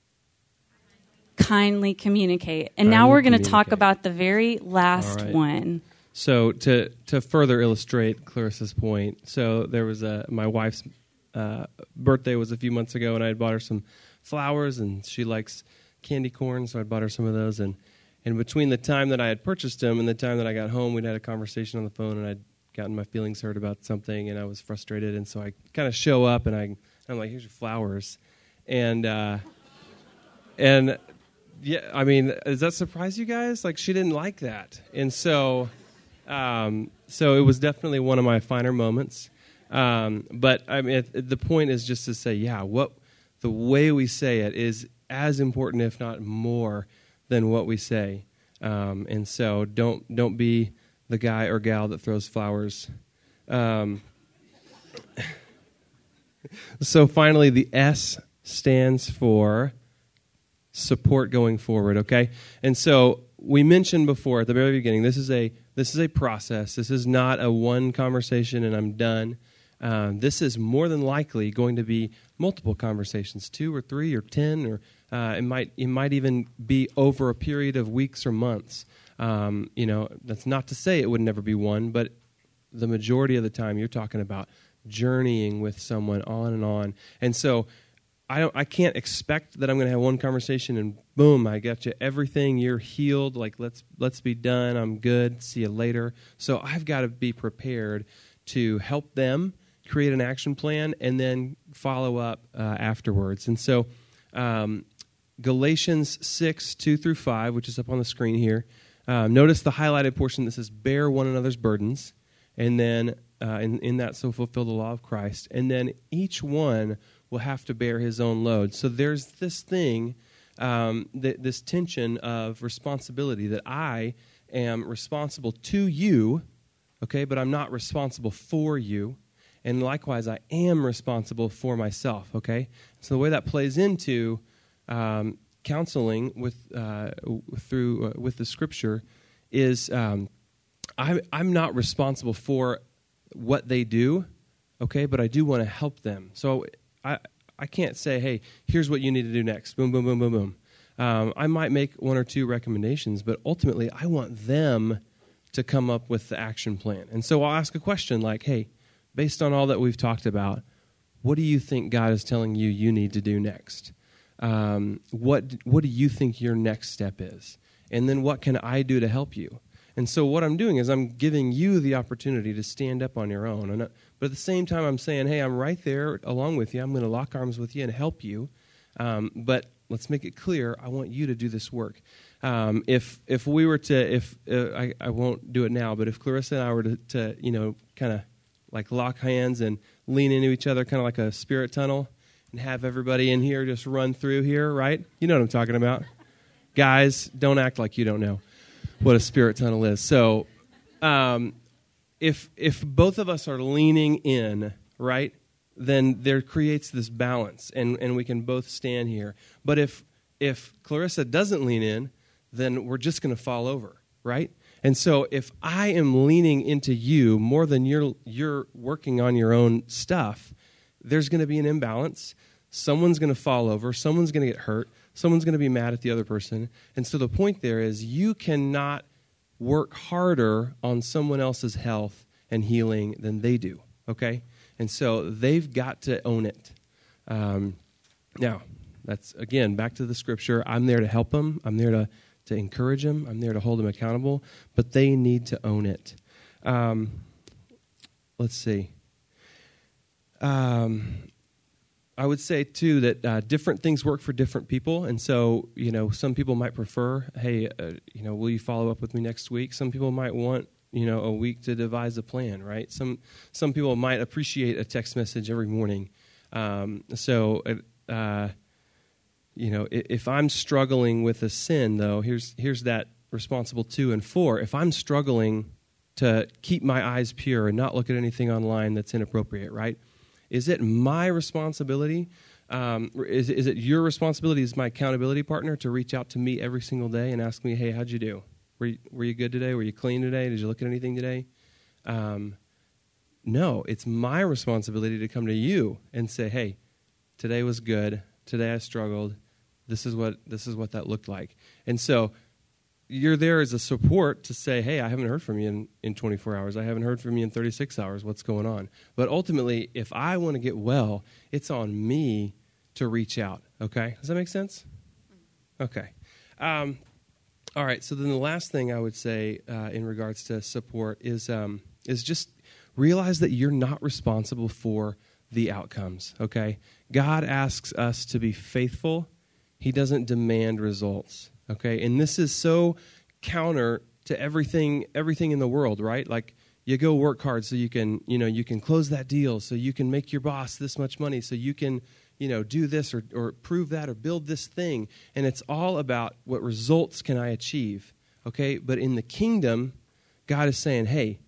kindly communicate. And Kindly now we're going to talk communicate. about the very last All right. one. So to to further illustrate Clarissa's point, so there was a my wife's uh, birthday was a few months ago, and I had bought her some flowers, and she likes candy corn, so I bought her some of those. And and between the time that I had purchased them and the time that I got home, we'd had a conversation on the phone, and I'd gotten my feelings hurt about something, and I was frustrated, and so I kind of show up, and I I'm like, here's your flowers, and uh, and yeah, I mean, does that surprise you guys? Like, she didn't like that, and so. Um, so it was definitely one of my finer moments. Um, but I mean, it, the point is just to say, yeah, what the way we say it is as important, if not more, than what we say. Um, and so don't don't be the guy or gal that throws flowers. Um, so finally, the S stands for support going forward. Okay, and so we mentioned before at the very beginning, this is a This is a process. This is not a one conversation and I'm done. Um, this is more than likely going to be multiple conversations, two or three or ten, or uh, it might it might even be over a period of weeks or months. Um, you know, that's not to say it would never be one, but the majority of the time you're talking about journeying with someone on and on. And so I don't. I can't expect that I'm going to have one conversation and boom, I got you everything. You're healed. Like let's let's be done. I'm good. See you later. So I've got to be prepared to help them create an action plan and then follow up uh, afterwards. And so um, Galatians six two through five, which is up on the screen here. Um, notice the highlighted portion that says "Bear one another's burdens," and then uh, in, in that so fulfill the law of Christ. And then each one will have to bear his own load. So there's this thing, um, th- this tension of responsibility that I am responsible to you, okay, but I'm not responsible for you. And likewise, I am responsible for myself, okay? So the way that plays into um, counseling with uh, through uh, with the Scripture is um, I, I'm not responsible for what they do, okay, but I do want to help them. So I I can't say, hey, here's what you need to do next. Boom, boom, boom, boom, boom. Um, I might make one or two recommendations, but ultimately I want them to come up with the action plan. And so I'll ask a question like, hey, based on all that we've talked about, what do you think God is telling you you need to do next? Um, what what do you think your next step is? And then what can I do to help you? And so what I'm doing is I'm giving you the opportunity to stand up on your own. And, uh, but at the same time, I'm saying, hey, I'm right there along with you. I'm going to lock arms with you and help you. Um, but let's make it clear, I want you to do this work. Um, if if we were to, if uh, I, I won't do it now, but if Clarissa and I were to, to you know, kind of like lock hands and lean into each other, kind of like a spirit tunnel, and have everybody in here just run through here, right? You know what I'm talking about. Guys, don't act like you don't know what a spirit tunnel is. So um, if if both of us are leaning in, right, then there creates this balance, and, and we can both stand here. But if if Clarissa doesn't lean in, then we're just going to fall over, right? And so if I am leaning into you more than you're you're working on your own stuff, there's going to be an imbalance. Someone's going to fall over. Someone's going to get hurt. Someone's going to be mad at the other person. And so the point there is you cannot work harder on someone else's health and healing than they do, okay? And so they've got to own it. Um, now, That's, again, back to the scripture. I'm there to help them. I'm there to, to encourage them. I'm there to hold them accountable. But they need to own it. Um, let's see. Um, I would say, too, that uh, different things work for different people. And so, you know, some people might prefer, hey, uh, you know, will you follow up with me next week? Some people might want, you know, a week to devise a plan, right? Some some people might appreciate a text message every morning. Um, so, uh, you know, if I'm struggling with a sin, though, here's here's that responsible two and four. If I'm struggling to keep my eyes pure and not look at anything online that's inappropriate, right? Is it my responsibility? Um, is, is it your responsibility as my accountability partner to reach out to me every single day and ask me, hey, how'd you do? Were you, were you good today? Were you clean today? Did you look at anything today? Um, no, it's my responsibility to come to you and say, hey, today was good. Today I struggled. This is what this is what that looked like. And so you're there as a support to say, hey, I haven't heard from you in, in twenty-four hours. I haven't heard from you in thirty-six hours. What's going on? But ultimately, if I want to get well, it's on me to reach out. Okay? Does that make sense? Okay. Um, all right. So then the last thing I would say uh, in regards to support is um, is just realize that you're not responsible for the outcomes. Okay? God asks us to be faithful. He doesn't demand results. Okay, and this is so counter to everything everything in the world, right? Like you go work hard so you can, you know, you can close that deal, so you can make your boss this much money, so you can, you know, do this or, or prove that or build this thing. And it's all about what results can I achieve, okay? But in the kingdom, God is saying, hey,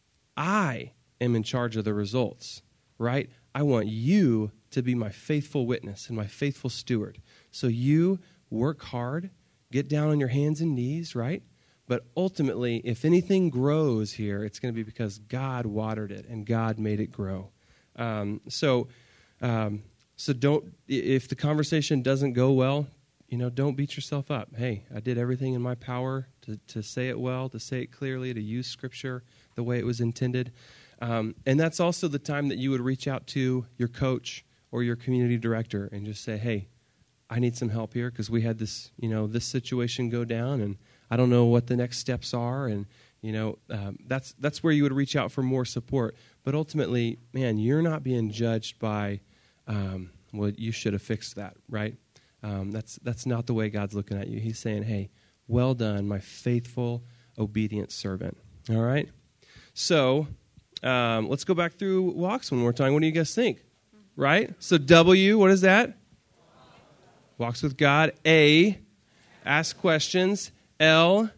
I am in charge of the results, right? I want you to be my faithful witness and my faithful steward. So you work hard, get down on your hands and knees, right? But ultimately, if anything grows here, it's going to be because God watered it and God made it grow. Um, so, um, so don't. If the conversation doesn't go well, you know, don't beat yourself up. Hey, I did everything in my power to, to say it well, to say it clearly, to use Scripture the way it was intended. Um, and that's also the time that you would reach out to your coach or your community director and just say, hey, I need some help here because we had this, you know, this situation go down, and I don't know what the next steps are. And, you know, um, that's that's where you would reach out for more support. But ultimately, man, you're not being judged by, um, well, you should have fixed that, right? Um, that's that's not the way God's looking at you. He's saying, hey, well done, my faithful, obedient servant. All right? So um, let's go back through walks one more time. What do you guys think? Right? So W, what is that? Walks with God. A, ask questions. L,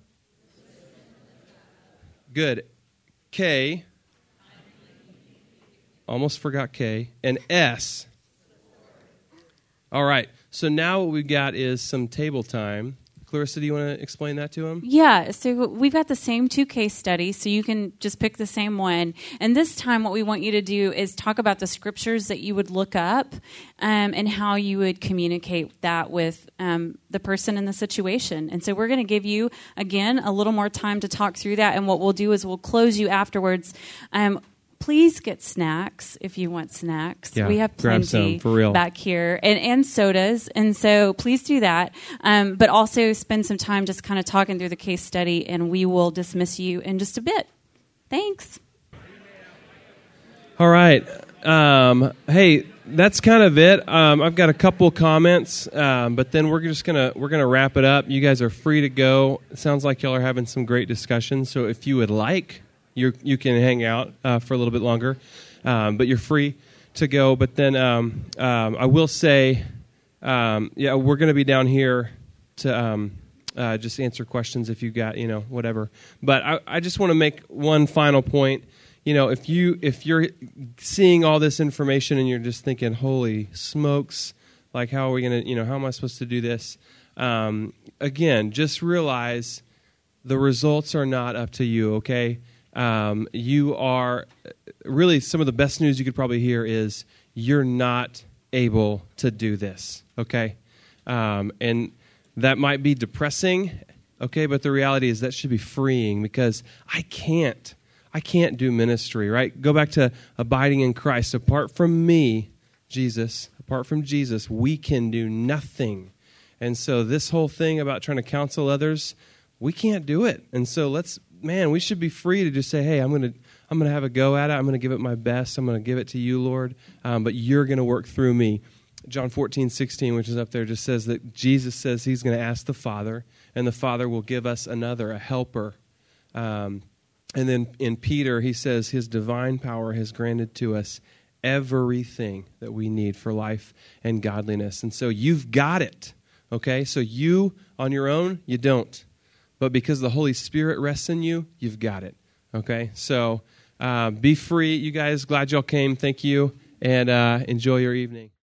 good. K, almost forgot K. And S. All right. So now what we've got is some table time. Clarissa, do you want to explain that to him? Yeah, so we've got the same two case studies, so you can just pick the same one. And this time what we want you to do is talk about the scriptures that you would look up um, and how you would communicate that with um, the person in the situation. And so we're going to give you, again, a little more time to talk through that. And what we'll do is we'll close you afterwards. Um, Please get snacks if you want snacks. Yeah, we have grab plenty some, for real. back here, and, and sodas. And so please do that. Um, but also spend some time just kind of talking through the case study, and we will dismiss you in just a bit. Thanks. All right. Um, hey, that's kind of it. Um, I've got a couple comments, um, but then we're just gonna we're gonna wrap it up. You guys are free to go. It sounds like y'all are having some great discussions. So if you would like, You you can hang out uh, for a little bit longer, um, but you're free to go. But then um, um, I will say, um, yeah, we're going to be down here to um, uh, just answer questions if you got, you know, whatever. But I, I just want to make one final point. You know, if you if you're seeing all this information and you're just thinking, "Holy smokes! Like, how are we going to? You know, how am I supposed to do this?" Um, again, just realize the results are not up to you. Okay. Um, you are really, some of the best news you could probably hear is you're not able to do this, okay? Um, and that might be depressing, okay, but the reality is that should be freeing because I can't, I can't do ministry, right? Go back to abiding in Christ. Apart from me, Jesus, Apart from Jesus, we can do nothing. And so this whole thing about trying to counsel others, we can't do it. And so let's, man, we should be free to just say, hey, I'm going to I'm going to have a go at it. I'm going to give it my best. I'm going to give it to you, Lord, um, but you're going to work through me. John fourteen sixteen, which is up there, just says that Jesus says he's going to ask the Father, and the Father will give us another, a helper. Um, and then in Peter, he says his divine power has granted to us everything that we need for life and godliness. And so you've got it, okay? So you, on your own, you don't. But because the Holy Spirit rests in you, you've got it, okay? So uh, be free, you guys. Glad y'all came. Thank you, and uh, enjoy your evening.